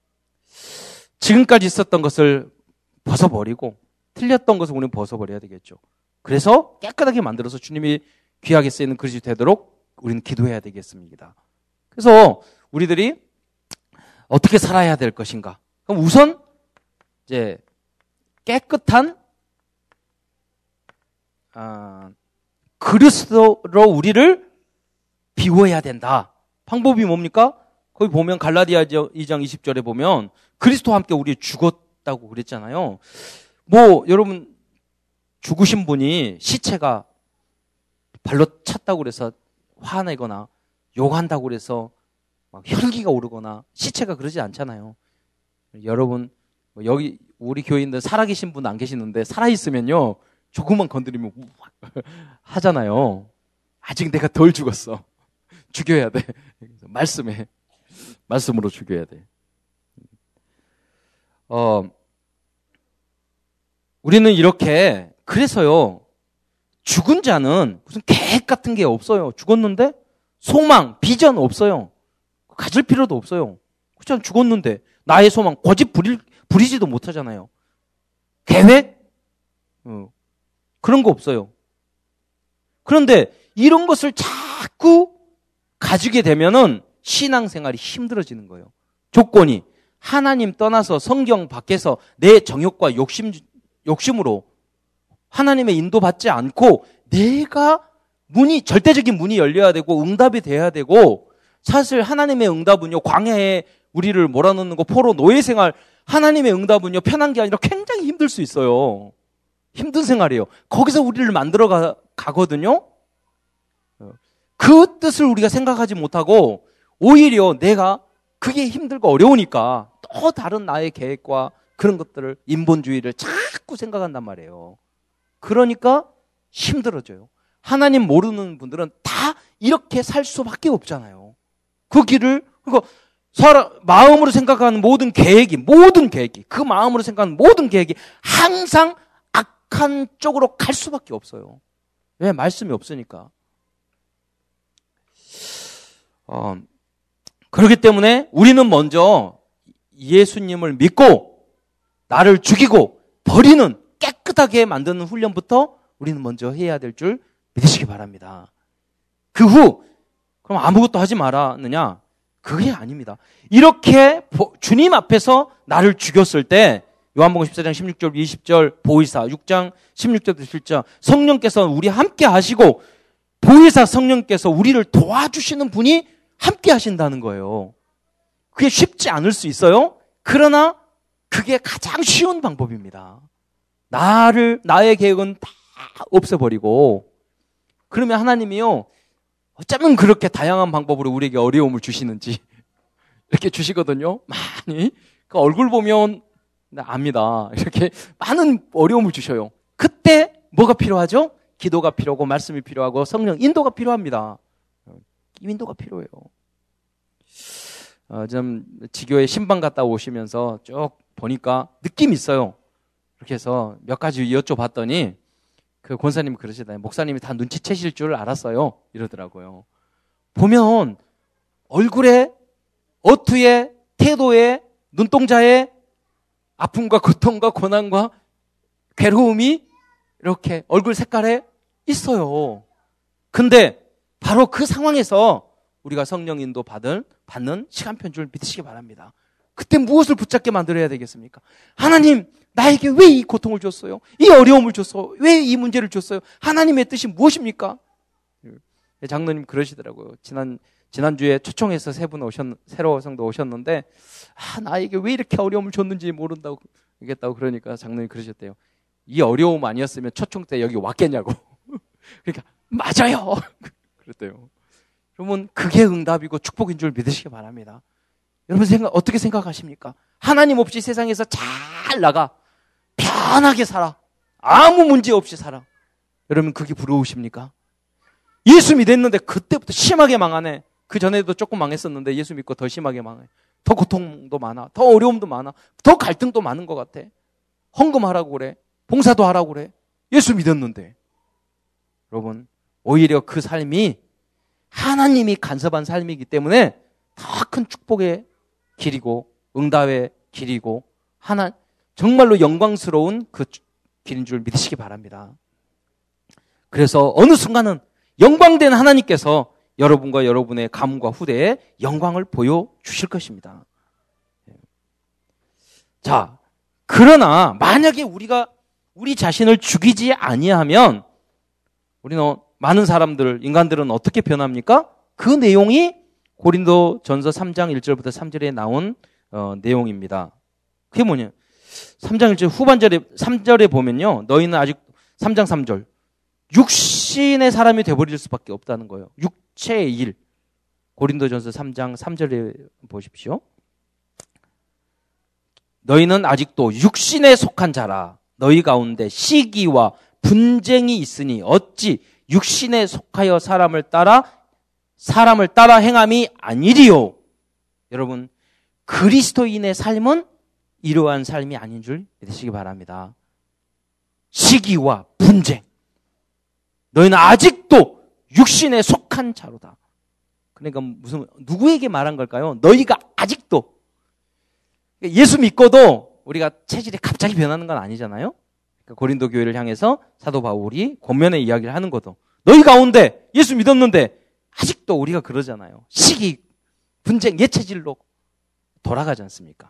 지금까지 있었던 것을 벗어버리고 틀렸던 것을 우리는 벗어버려야 되겠죠. 그래서 깨끗하게 만들어서 주님이 귀하게 쓰이는 그릇이 되도록 우리는 기도해야 되겠습니다. 그래서 우리들이 어떻게 살아야 될 것인가? 그럼 우선 이제 깨끗한 그리스도로 우리를 비워야 된다. 방법이 뭡니까? 거기 보면 갈라디아 2장 20절에 보면 그리스도와 함께 우리 죽었다고 그랬잖아요. 뭐 여러분 죽으신 분이 시체가 발로 찼다고 그래서 화내거나 욕한다고 그래서 막 혈기가 오르거나 시체가 그러지 않잖아요. 여러분 여기 우리 교인들 살아계신 분 안 계시는데 살아있으면요 조금만 건드리면 하잖아요. 아직 내가 덜 죽었어. 죽여야 돼. 말씀으로 죽여야 돼. 우리는 이렇게 그래서요 죽은 자는 무슨 계획 같은 게 없어요. 죽었는데 소망, 비전 없어요. 가질 필요도 없어요. 그렇잖아요. 죽었는데 나의 소망 고집 부리지도 못하잖아요. 계획? 그런 거 없어요. 그런데 이런 것을 자꾸 가지게 되면은 신앙생활이 힘들어지는 거예요. 조건이 하나님 떠나서 성경 밖에서 내 정욕과 욕심으로 하나님의 인도받지 않고 내가 절대적인 문이 열려야 되고 응답이 돼야 되고 사실 하나님의 응답은요 광야에 우리를 몰아넣는 거 포로 노예생활 하나님의 응답은요 편한 게 아니라 굉장히 힘들 수 있어요. 힘든 생활이에요. 거기서 우리를 만들어 가거든요. 그 뜻을 우리가 생각하지 못하고 오히려 내가 그게 힘들고 어려우니까 또 다른 나의 계획과 그런 것들을 인본주의를 자꾸 생각한단 말이에요. 그러니까 힘들어져요. 하나님 모르는 분들은 다 이렇게 살 수밖에 없잖아요. 그 길을 그러니까 마음으로 생각하는 모든 계획이 그 마음으로 생각하는 모든 계획이 항상 악한 쪽으로 갈 수밖에 없어요. 왜? 말씀이 없으니까. 그렇기 때문에 우리는 먼저 예수님을 믿고 나를 죽이고 버리는 깨끗하게 만드는 훈련부터 우리는 먼저 해야 될 줄 믿으시기 바랍니다. 그 후 그럼 아무것도 하지 말았느냐? 그게 아닙니다. 이렇게 주님 앞에서 나를 죽였을 때 요한복음 14장 16절 20절 보혜사 6장 16절 17절 성령께서 우리 함께 하시고 보혜사 성령께서 우리를 도와주시는 분이 함께 하신다는 거예요. 그게 쉽지 않을 수 있어요. 그러나 그게 가장 쉬운 방법입니다. 나의 계획은 다 없애버리고 그러면 하나님이요 어쩌면 그렇게 다양한 방법으로 우리에게 어려움을 주시는지 이렇게 주시거든요. 많이 그 얼굴 보면 압니다. 이렇게 많은 어려움을 주셔요. 그때 뭐가 필요하죠? 기도가 필요하고 말씀이 필요하고 성령 인도가 필요합니다. 인도가 필요해요. 좀 지교에 신방 갔다 오시면서 쭉 보니까 느낌이 있어요. 그렇게 해서 몇 가지 여쭤봤더니 그 권사님이 그러시다니 목사님이 다 눈치채실 줄 알았어요. 이러더라고요. 보면 얼굴에 어투에 태도에 눈동자에 아픔과 고통과 고난과 괴로움이 이렇게 얼굴 색깔에 있어요. 근데 바로 그 상황에서 우리가 성령 인도 받는 시간표인 줄 믿으시기 바랍니다. 그때 무엇을 붙잡게 만들어야 되겠습니까? 하나님, 나에게 왜 이 고통을 줬어요? 이 어려움을 줬어요? 왜 이 문제를 줬어요? 하나님의 뜻이 무엇입니까? 장로님 그러시더라고요. 지난주에 초청해서 새로 성도 오셨는데, 나에게 왜 이렇게 어려움을 줬는지 모른다고, 이겠다고 그러니까 장로님 그러셨대요. 이 어려움 아니었으면 초청 때 여기 왔겠냐고. 그러니까, 맞아요! 그랬대요. 여러분, 그게 응답이고 축복인 줄 믿으시기 바랍니다. 여러분 어떻게 생각하십니까? 하나님 없이 세상에서 잘 나가. 편하게 살아. 아무 문제 없이 살아. 여러분 그게 부러우십니까? 예수 믿었는데 그때부터 심하게 망하네. 그 전에도 조금 망했었는데 예수 믿고 더 심하게 망해. 더 고통도 많아. 더 어려움도 많아. 더 갈등도 많은 것 같아. 헌금하라고 그래. 봉사도 하라고 그래. 예수 믿었는데. 여러분 오히려 그 삶이 하나님이 간섭한 삶이기 때문에 더 큰 축복의 길이고 응답의 길이고 정말로 영광스러운 그 길인 줄 믿으시기 바랍니다. 그래서 어느 순간은 영광된 하나님께서 여러분과 여러분의 가문과 후대에 영광을 보여주실 것입니다. 자, 그러나 만약에 우리가 우리 자신을 죽이지 아니하면 우리는 많은 인간들은 어떻게 변합니까? 그 내용이 고린도 전서 3장 1절부터 3절에 나온 내용입니다. 그게 뭐냐? 3장 1절 후반절에 3절에 보면요. 너희는 아직 3장 3절 육신의 사람이 되어버릴 수밖에 없다는 거예요. 육체의 일. 고린도 전서 3장 3절에 보십시오. 너희는 아직도 육신에 속한 자라. 너희 가운데 시기와 분쟁이 있으니 어찌 육신에 속하여 사람을 따라 행함이 아니리요. 여러분 그리스도인의 삶은 이러한 삶이 아닌 줄 믿으시기 바랍니다. 시기와 분쟁. 너희는 아직도 육신에 속한 자로다. 그러니까 누구에게 말한 걸까요? 너희가 아직도. 예수 믿고도 우리가 체질이 갑자기 변하는 건 아니잖아요. 그러니까 고린도 교회를 향해서 사도 바울이 권면의 이야기를 하는 것도 너희 가운데 예수 믿었는데 아직도 우리가 그러잖아요. 시기, 분쟁, 예체질로 돌아가지 않습니까?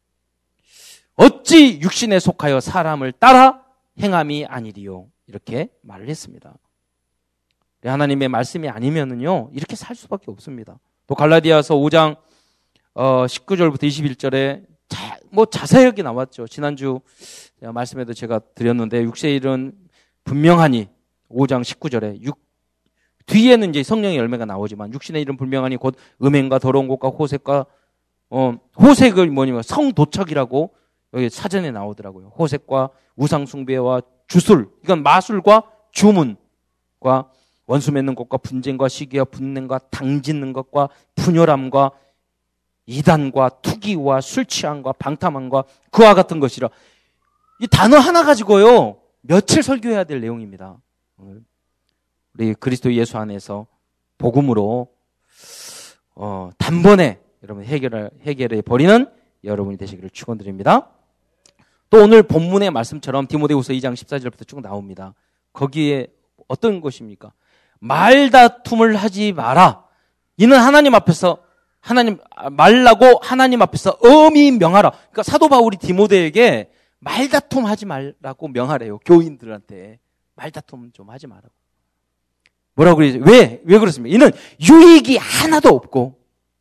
어찌 육신에 속하여 사람을 따라 행함이 아니리요. 이렇게 말을 했습니다. 하나님의 말씀이 아니면은요, 이렇게 살 수밖에 없습니다. 또 갈라디아서 5장 19절부터 21절에 자세하게 나왔죠. 지난주 말씀에도 제가 드렸는데 육체의 일은 분명하니 5장 19절에 뒤에는 이제 성령의 열매가 나오지만 육신의 일은 분명하니 곧 음행과 더러운 것과 호색과 호색을 성도척이라고 여기 사전에 나오더라고요. 호색과 우상숭배와 주술, 이건 마술과 주문과 원수 맺는 것과 분쟁과 시기와 분냉과 당짓는 것과 분열함과 이단과 투기와 술 취함과 방탕함과 그와 같은 것이라. 이 단어 하나 가지고요 며칠 설교해야 될 내용입니다. 오늘 우리 그리스도 예수 안에서 복음으로 단번에 여러분 해결해 버리는 여러분이 되시기를 축원드립니다. 또 오늘 본문의 말씀처럼 디모데후서 2장 14절부터 쭉 나옵니다. 거기에 어떤 것입니까? 말다툼을 하지 마라. 이는 하나님 앞에서 말라고 하나님 앞에서 엄히 명하라. 그러니까 사도 바울이 디모데에게 말다툼 하지 말라고 명하래요. 교인들한테 말다툼 좀 하지 말라고. 뭐라고 그러죠? 왜 그렇습니까? 이는 유익이 하나도 없고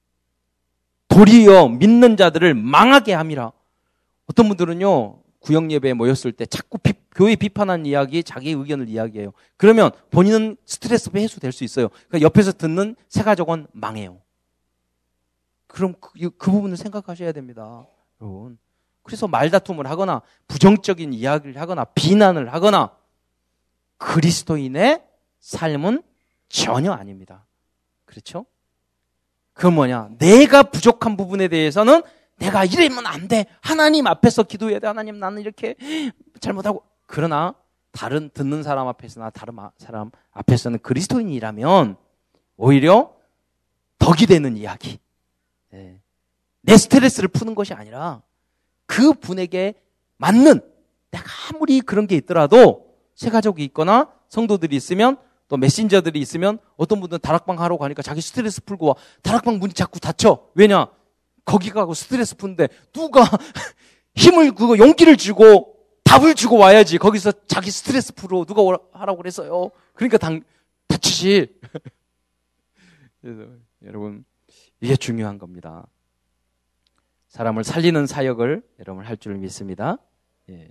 도리어 믿는 자들을 망하게 함이라. 어떤 분들은요, 구역 예배에 모였을 때 자꾸 교회 비판하는 이야기, 자기 의견을 이야기해요. 그러면 본인은 스트레스 해소될 수 있어요. 그러니까 옆에서 듣는 새 가족은 망해요. 그럼 그 부분을 생각하셔야 됩니다, 여러분. 그래서 말다툼을 하거나 부정적인 이야기를 하거나 비난을 하거나 그리스도인의 삶은 전혀 아닙니다. 그렇죠? 그건 뭐냐? 내가 부족한 부분에 대해서는 내가 이러면 안 돼. 하나님 앞에서 기도해야 돼. 하나님, 나는 이렇게 잘못하고. 그러나 다른 듣는 사람 앞에서나 다른 사람 앞에서는 그리스도인이라면 오히려 덕이 되는 이야기. 내 스트레스를 푸는 것이 아니라 그 분에게 맞는, 내가 아무리 그런 게 있더라도 새 가족이 있거나 성도들이 있으면 또 메신저들이 있으면 어떤 분들은 다락방 하러 가니까 자기 스트레스 풀고 와. 다락방 문이 자꾸 닫혀. 왜냐? 거기 가고 스트레스 푸는데 누가 힘을, 용기를 주고 답을 주고 와야지. 거기서 자기 스트레스 풀어. 누가 하라고 그랬어요. 그러니까 다치지. 그래서 여러분, 이게 중요한 겁니다. 사람을 살리는 사역을 여러분 할 줄 믿습니다. 예.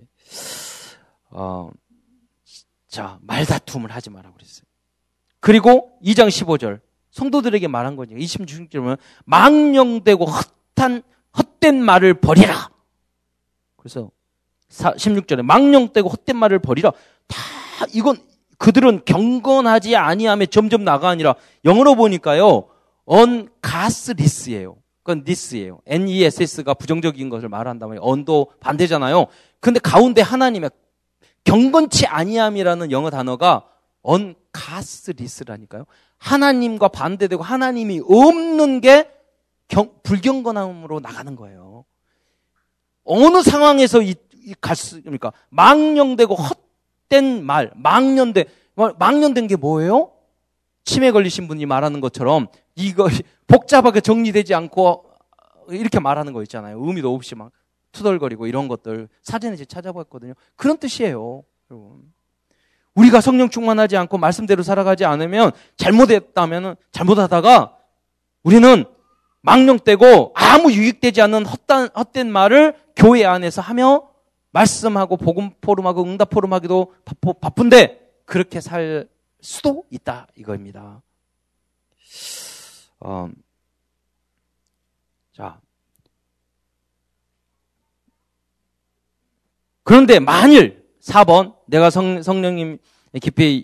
자, 말다툼을 하지 마라고 그랬어요. 그리고 2장 15절 성도들에게 말한 거죠. 26절은 망령되고 헛된 말을 버리라. 그래서 16절에 망령되고 헛된 말을 버리라. 다 이건 그들은 경건하지 아니하며 점점 나아가니라. 영어로 보니까요, ungodly예요. 그건 ness예요. ness가 부정적인 것을 말한다면 un도 반대잖아요. 근데 가운데 하나님의 경건치 아니함이라는 영어 단어가 ungodly라니까요. 하나님과 반대되고 하나님이 없는 게 불경건함으로 나가는 거예요. 어느 상황에서 갔습니까? 망령되고 헛된 말, 망령된 게 뭐예요? 치매 걸리신 분이 말하는 것처럼 이거 복잡하게 정리되지 않고 이렇게 말하는 거 있잖아요. 의미도 없이 막 투덜거리고 이런 것들 사전에 찾아봤거든요. 그런 뜻이에요, 여러분. 우리가 성령 충만하지 않고 말씀대로 살아가지 않으면 잘못하다가 우리는 망령되고 아무 유익되지 않는 헛된 말을 교회 안에서 하며 말씀하고 복음 포럼하고 응답 포럼하기도 바쁜데 그렇게 살 수도 있다 이거입니다. 자, 그런데 만일 4번 내가 성령님 깊이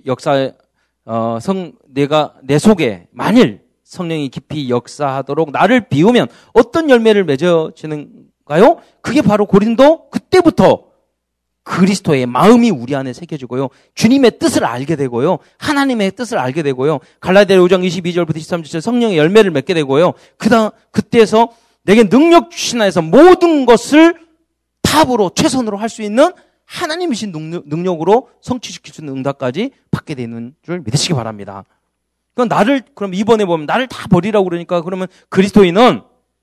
내가 내 속에 만일 성령이 깊이 역사하도록 나를 비우면 어떤 열매를 맺어지는가요? 그게 바로 고린도 그때부터 그리스도의 마음이 우리 안에 새겨지고요. 주님의 뜻을 알게 되고요. 하나님의 뜻을 알게 되고요. 갈라디아 5장 22절부터 23절 성령의 열매를 맺게 되고요. 그때에서 내게 능력 주시나 해서 모든 것을 탑으로 최선으로 할 수 있는 하나님이신 능력으로 성취시킬 수 있는 응답까지 받게 되는 줄 믿으시기 바랍니다. 그럼 이번에 보면 나를 다 버리라고 그러니까 그러면 그리스도인은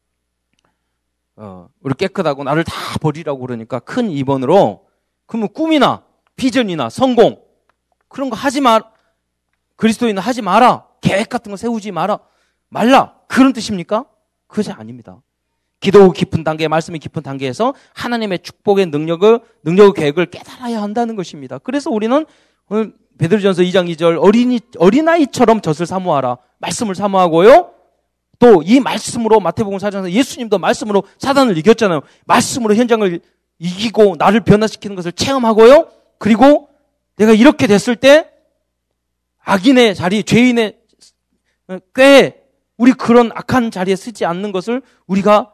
우리 깨끗하고 나를 다 버리라고 그러니까 큰 2번으로 그러면 꿈이나 비전이나 성공 그런 거 하지 마. 그리스도인은 하지 마라. 계획 같은 거 세우지 말라. 그런 뜻입니까? 그것이 아닙니다. 기도 깊은 단계, 말씀이 깊은 단계에서 하나님의 축복의 능력의 계획을 깨달아야 한다는 것입니다. 그래서 우리는 오늘 베드로전서 2장 2절 어린아이처럼 젖을 사모하라. 말씀을 사모하고요. 또 이 말씀으로 마태복음 4장에서 예수님도 말씀으로 사단을 이겼잖아요. 말씀으로 현장을 이기고 나를 변화시키는 것을 체험하고요. 그리고 내가 이렇게 됐을 때 악인의 자리, 죄인의 꽤 우리 그런 악한 자리에 쓰지 않는 것을 우리가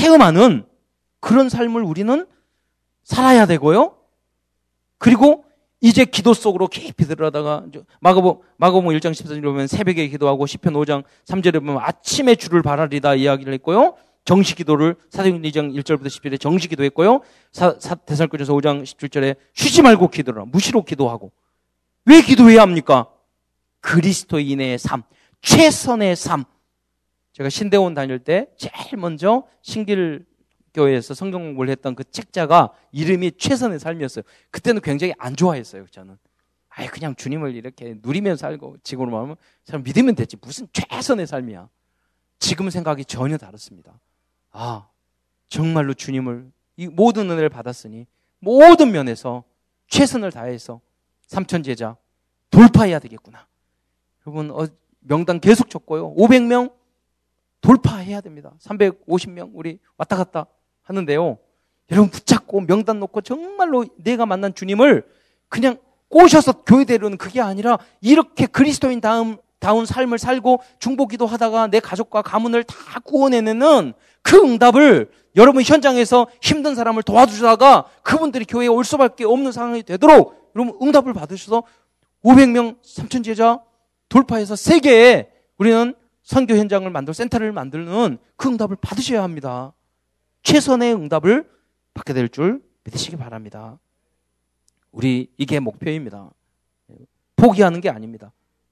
체험하는 그런 삶을 우리는 살아야 되고요. 그리고 이제 기도 속으로 깊이 들어가다가 마가복음 1장 14절에 보면 새벽에 기도하고 시편 5장 3절에 보면 아침에 주를 바라리다 이야기를 했고요. 정시 기도를 사도행전 2장 1절부터 10절에 정시 기도했고요. 데살로니가전서 5장 17절에 쉬지 말고 기도하라. 무시로 기도하고. 왜 기도해야 합니까? 그리스도인의 삶, 최선의 삶. 제가 신대원 다닐 때 제일 먼저 신길교회에서 성경 공부를 했던 그 책자가 이름이 최선의 삶이었어요. 그때는 굉장히 안 좋아했어요, 저는. 그냥 주님을 이렇게 누리면 살고, 지금으로 말하면 사람 믿으면 되지. 무슨 최선의 삶이야. 지금 생각이 전혀 다릅니다. 정말로 주님을, 이 모든 은혜를 받았으니, 모든 면에서 최선을 다해서 삼천제자 돌파해야 되겠구나. 여러분, 명단 계속 적고요. 500명 돌파해야 됩니다. 350명 우리 왔다 갔다 하는데요. 여러분 붙잡고 명단 놓고 정말로 내가 만난 주님을 그냥 꼬셔서 교회 데려오는 그게 아니라 이렇게 그리스도인 다운 삶을 살고 중보기도 하다가 내 가족과 가문을 다 구원해내는 그 응답을 여러분 현장에서 힘든 사람을 도와주다가 그분들이 교회에 올 수밖에 없는 상황이 되도록 여러분 응답을 받으셔서 500명 3,000제자 돌파해서 세계에 우리는 선교 현장을 센터를 만드는 그 응답을 받으셔야 합니다. 최선의 응답을 받게 될 줄 믿으시기 바랍니다. 우리 이게 목표입니다. 포기하는 게 아닙니다.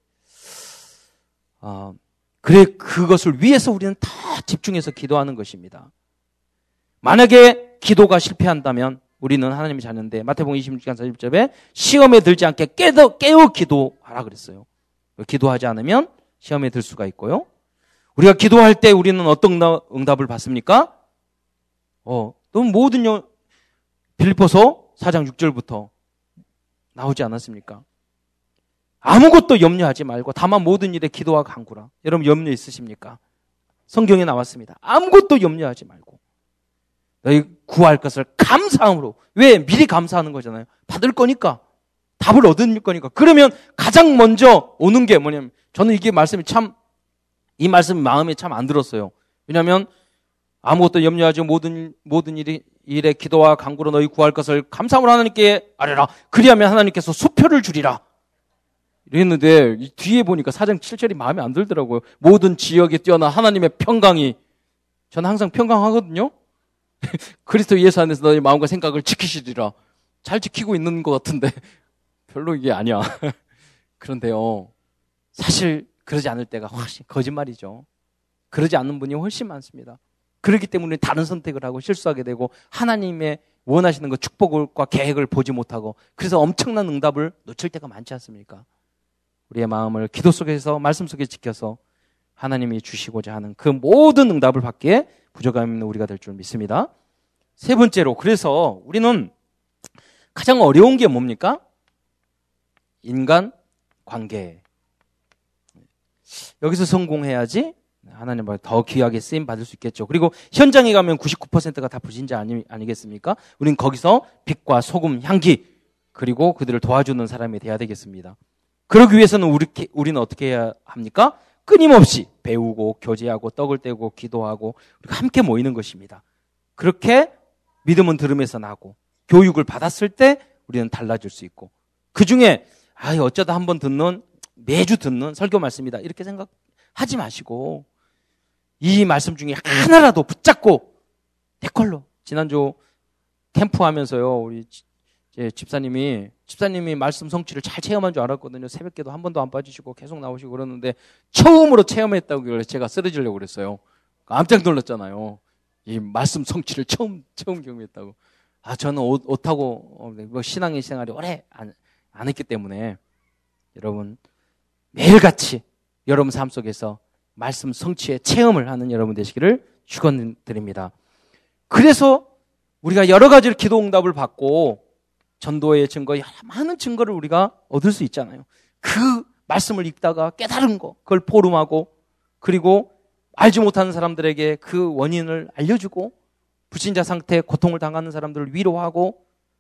그것을 위해서 우리는 다 집중해서 기도하는 것입니다. 만약에 기도가 실패한다면 우리는 하나님의 자녀인데 마태복음 26장 40절에 시험에 들지 않게 깨어 기도하라 그랬어요. 기도하지 않으면 시험에 들 수가 있고요. 우리가 기도할 때 우리는 어떤 응답을 받습니까? 또 모든 빌립보서 4장 6절부터 나오지 않았습니까? 아무것도 염려하지 말고 다만 모든 일에 기도와 간구라. 여러분 염려 있으십니까? 성경에 나왔습니다. 아무것도 염려하지 말고 너희 구할 것을 감사함으로. 왜? 미리 감사하는 거잖아요. 받을 거니까. 답을 얻을 거니까. 그러면 가장 먼저 오는 게 뭐냐면 저는 이 말씀이 마음에 참 안 들었어요. 왜냐하면 아무것도 염려하지 모든 일에 기도와 간구로 너희 구할 것을 감사함으로 하나님께 아뢰라. 그리하면 하나님께서 수표를 주리라. 이랬는데 뒤에 보니까 4장 7절이 마음에 안 들더라고요. 모든 지역에 뛰어난 하나님의 평강이. 저는 항상 평강하거든요. 그리스도 예수 안에서 너희 마음과 생각을 지키시리라. 잘 지키고 있는 것 같은데 별로 이게 아니야. 그런데요, 사실 그러지 않을 때가 훨씬 거짓말이죠. 그러지 않는 분이 훨씬 많습니다. 그렇기 때문에 다른 선택을 하고 실수하게 되고 하나님의 원하시는 것, 축복과 계획을 보지 못하고 그래서 엄청난 응답을 놓칠 때가 많지 않습니까? 우리의 마음을 기도 속에서 말씀 속에 지켜서 하나님이 주시고자 하는 그 모든 응답을 받기에 부족함 있는 우리가 될 줄 믿습니다. 세 번째로, 그래서 우리는 가장 어려운 게 뭡니까? 인간 관계. 여기서 성공해야지 하나님 더 귀하게 쓰임 받을 수 있겠죠. 그리고 현장에 가면 99%가 다 불신자 아니겠습니까? 우린 거기서 빛과 소금, 향기, 그리고 그들을 도와주는 사람이 돼야 되겠습니다. 그러기 위해서는 우리는 어떻게 해야 합니까? 끊임없이 배우고 교제하고 떡을 떼고 기도하고 우리가 함께 모이는 것입니다. 그렇게 믿음은 들음에서 나고 교육을 받았을 때 우리는 달라질 수 있고, 그 중에 어쩌다 한번 매주 듣는 설교 말씀이다 이렇게 생각하지 마시고 이 말씀 중에 하나라도 붙잡고 내 걸로. 지난주 캠프 하면서요, 우리 집사님이 말씀 성취를 잘 체험한 줄 알았거든요. 새벽기도 한 번도 안 빠지시고 계속 나오시고 그러는데 처음으로 체험했다고 그래서 제가 쓰러지려고 그랬어요. 깜짝 놀랐잖아요. 이 말씀 성취를 처음 경험했다고. 저는 옷하고 신앙의 생활이 오래 안 했기 때문에 여러분 매일같이 여러분 삶 속에서 말씀 성취의 체험을 하는 여러분 되시기를 축원드립니다. 그래서 우리가 여러 가지로 기도 응답을 받고 전도의 증거, 많은 증거를 우리가 얻을 수 있잖아요. 그 말씀을 읽다가 깨달은 거, 그걸 포럼하고, 그리고 알지 못하는 사람들에게 그 원인을 알려주고, 불신자 상태에 고통을 당하는 사람들을 위로하고,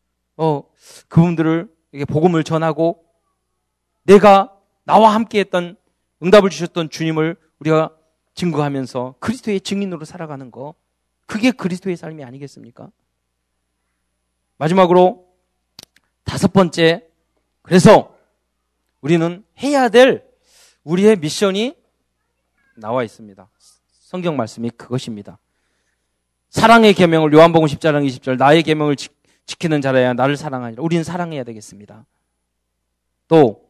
그분들에게 복음을 전하고, 나와 함께 했던, 응답을 주셨던 주님을 우리가 증거하면서 그리스도의 증인으로 살아가는 거, 그게 그리스도의 삶이 아니겠습니까? 마지막으로 5번째, 그래서 우리는 해야 될 우리의 미션이 나와 있습니다. 성경 말씀이 그것입니다. 사랑의 계명을 요한복음 10장 20절 나의 계명을 지키는 자라야 나를 사랑하리라. 우리는 사랑해야 되겠습니다. 또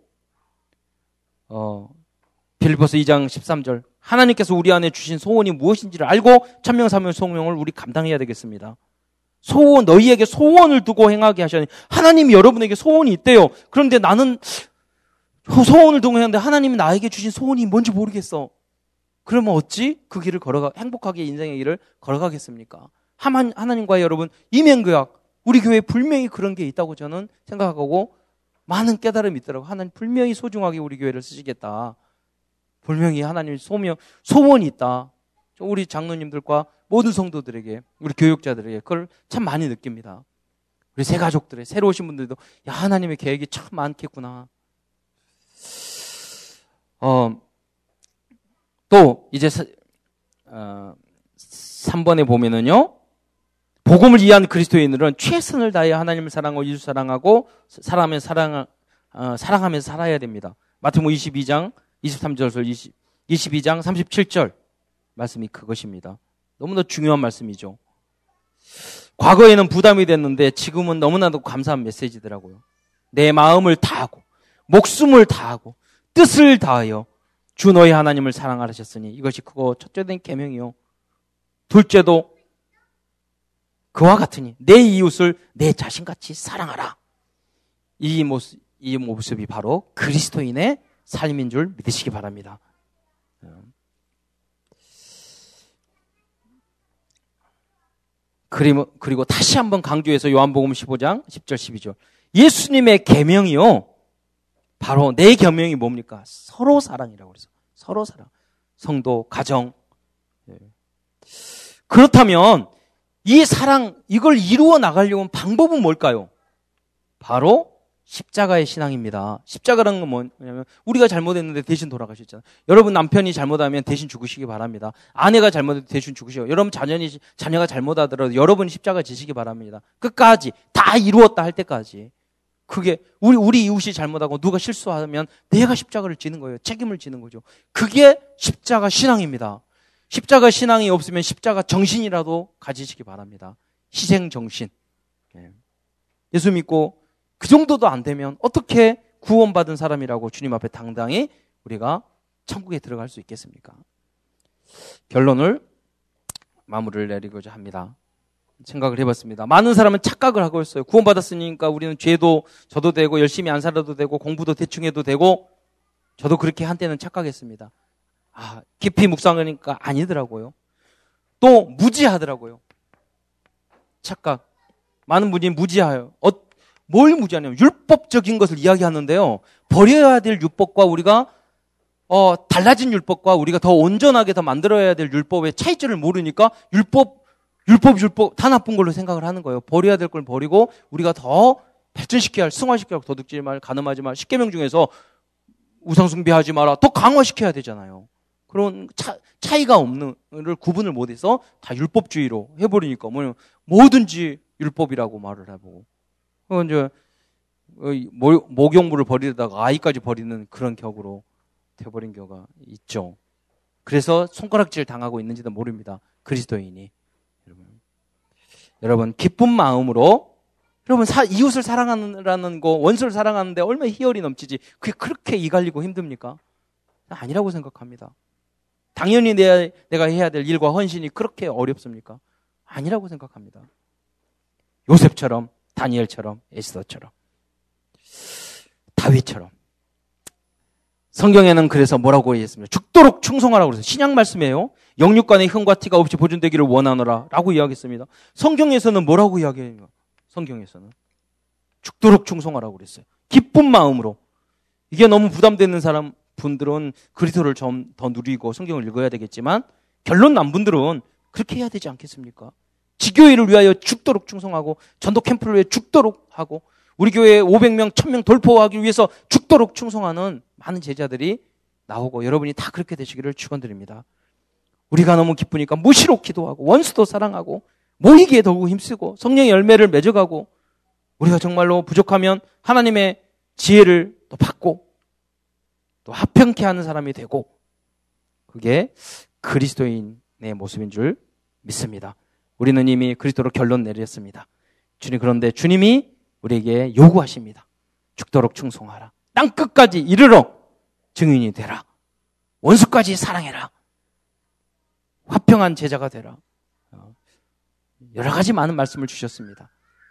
빌립보서 2장 13절 하나님께서 우리 안에 주신 소원이 무엇인지를 알고 천명사명 소명을 우리 감당해야 되겠습니다. 소원, 너희에게 소원을 두고 행하게 하시니 하나님이 여러분에게 소원이 있대요. 그런데 나는 소원을 두고 행하는데 하나님이 나에게 주신 소원이 뭔지 모르겠어. 그러면 어찌 그 길을 행복하게 인생의 길을 걸어가겠습니까? 하나님과의 여러분, 이면교약, 우리 교회에 분명히 그런 게 있다고 저는 생각하고 많은 깨달음이 있더라고요. 하나님 분명히 소중하게 우리 교회를 쓰시겠다. 분명히 하나님 소원이 있다. 우리 장로님들과 모든 성도들에게, 우리 교육자들에게 그걸 참 많이 느낍니다. 우리 새 가족들의 새로 오신 분들도 야, 하나님의 계획이 참 많겠구나. 또 이제 3번에 보면은요. 복음을 이해한 그리스도인들은 최선을 다해 하나님을 사랑하고 이웃 사랑하고 사랑하면서 살아야 됩니다. 마태복음 22장 23절에서 22장 37절 말씀이 그것입니다. 너무나 중요한 말씀이죠. 과거에는 부담이 됐는데 지금은 너무나도 감사한 메시지더라고요. 내 마음을 다하고 목숨을 다하고 뜻을 다하여 주 너희 하나님을 사랑하셨으니 이것이 크고 첫째 된 계명이요. 둘째도 그와 같으니 내 이웃을 내 자신같이 사랑하라. 이 모습이 바로 그리스도인의 삶인 줄 믿으시기 바랍니다. 그리고 다시 한번 강조해서 요한복음 15장 10절 12절 예수님의 계명이요. 바로 내 계명이 뭡니까? 서로 사랑이라고 그래서 서로 사랑. 성도, 가정. 그렇다면 이 사랑, 이걸 이루어 나가려면 방법은 뭘까요? 바로 십자가의 신앙입니다. 십자가라는 건 뭐냐면 우리가 잘못했는데 대신 돌아가셨잖아요. 여러분 남편이 잘못하면 대신 죽으시기 바랍니다. 아내가 잘못해도 대신 죽으시고 여러분 자녀가 잘못하더라도 여러분이 십자가 지시기 바랍니다. 끝까지 다 이루었다 할 때까지. 그게 우리 이웃이 잘못하고 누가 실수하면 내가 십자가를 지는 거예요. 책임을 지는 거죠. 그게 십자가 신앙입니다. 십자가 신앙이 없으면 십자가 정신이라도 가지시기 바랍니다. 희생 정신. 예수 믿고 그 정도도 안 되면 어떻게 구원받은 사람이라고 주님 앞에 당당히 우리가 천국에 들어갈 수 있겠습니까? 결론을 마무리를 내리고자 합니다. 생각을 해봤습니다. 많은 사람은 착각을 하고 있어요. 구원받았으니까 우리는 죄도 져도 되고 열심히 안 살아도 되고 공부도 대충 해도 되고 저도 그렇게 한때는 착각했습니다. 깊이 묵상하니까 아니더라고요. 또 무지하더라고요. 착각. 많은 분이 무지해요. 뭘 무지하냐면 율법적인 것을 이야기하는데요. 버려야 될 율법과 우리가 달라진 율법과 우리가 더 온전하게 더 만들어야 될 율법의 차이점을 모르니까 율법 다 나쁜 걸로 생각을 하는 거예요. 버려야 될 걸 버리고 우리가 더 발전시켜야 할 승화시켜야 할 도둑질 말, 간음하지 말, 10계명 중에서 우상숭배하지 마라. 더 강화시켜야 되잖아요. 그런 차이가 없는 를 구분을 못해서 다 율법주의로 해버리니까 뭐든지 율법이라고 말을 해보고 이제 목욕물을 버리다가 아이까지 버리는 그런 격으로 돼버린 경우가 있죠. 그래서 손가락질 당하고 있는지도 모릅니다. 그리스도인이. 여러분 기쁜 마음으로 여러분 이웃을 사랑하는 거 원수를 사랑하는데 얼마나 희열이 넘치지 그게 그렇게 이갈리고 힘듭니까? 아니라고 생각합니다. 당연히 내가 해야 될 일과 헌신이 그렇게 어렵습니까? 아니라고 생각합니다. 요셉처럼 다니엘처럼 에스더처럼 다윗처럼 성경에는 그래서 뭐라고 했습니까? 죽도록 충성하라고 그래서 신약 말씀이에요. 영육간의 흠과 티가 없이 보존되기를 원하노라 라고 이야기했습니다. 성경에서는 뭐라고 이야기해요? 성경에서는 죽도록 충성하라고 그랬어요. 기쁜 마음으로. 이게 너무 부담되는 분들은 그리스도를 좀 더 누리고 성경을 읽어야 되겠지만 결론 난 분들은 그렇게 해야 되지 않겠습니까? 지교회를 위하여 죽도록 충성하고 전도 캠프를 위해 죽도록 하고 우리 교회에 500명, 1000명 돌파하기 위해서 죽도록 충성하는 많은 제자들이 나오고 여러분이 다 그렇게 되시기를 축원드립니다. 우리가 너무 기쁘니까 무시로 기도하고 원수도 사랑하고 모이기에 더욱 힘쓰고 성령의 열매를 맺어가고 우리가 정말로 부족하면 하나님의 지혜를 또 받고 또 화평케 하는 사람이 되고 그게 그리스도인의 모습인 줄 믿습니다. 우리는 이미 그리스도로 결론 내렸습니다. 주님, 그런데 주님이 우리에게 요구하십니다. 죽도록 충성하라. 땅 끝까지 이르러 증인이 되라. 원수까지 사랑해라. 화평한 제자가 되라. 여러 가지 많은 말씀을 주셨습니다.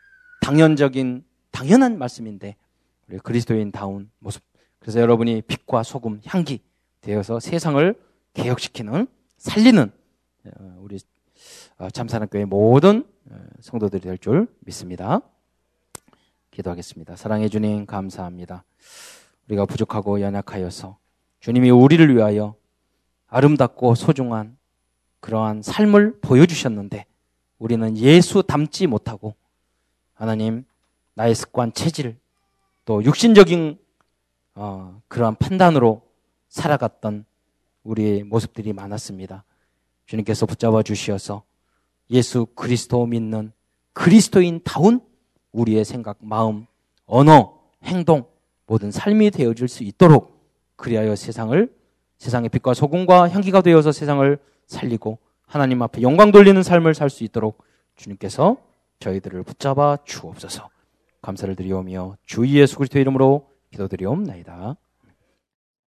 당연한 말씀인데 우리 그리스도인다운 모습. 그래서 여러분이 빛과 소금, 향기 되어서 세상을 개혁시키는, 살리는 우리 참사랑교회 모든 성도들이 될 줄 믿습니다. 기도하겠습니다. 사랑해 주님, 감사합니다. 우리가 부족하고 연약하여서 주님이 우리를 위하여 아름답고 소중한 그러한 삶을 보여주셨는데 우리는 예수 닮지 못하고 하나님, 나의 습관, 체질, 또 육신적인 그러한 판단으로 살아갔던 우리의 모습들이 많았습니다. 주님께서 붙잡아 주시어서 예수 그리스도 믿는 그리스도인다운 우리의 생각, 마음, 언어, 행동, 모든 삶이 되어줄 수 있도록 그리하여 세상의 빛과 소금과 향기가 되어서 세상을 살리고 하나님 앞에 영광 돌리는 삶을 살 수 있도록 주님께서 저희들을 붙잡아 주옵소서. 감사를 드리오며 주 예수 그리스도의 이름으로 기도드리옵나이다.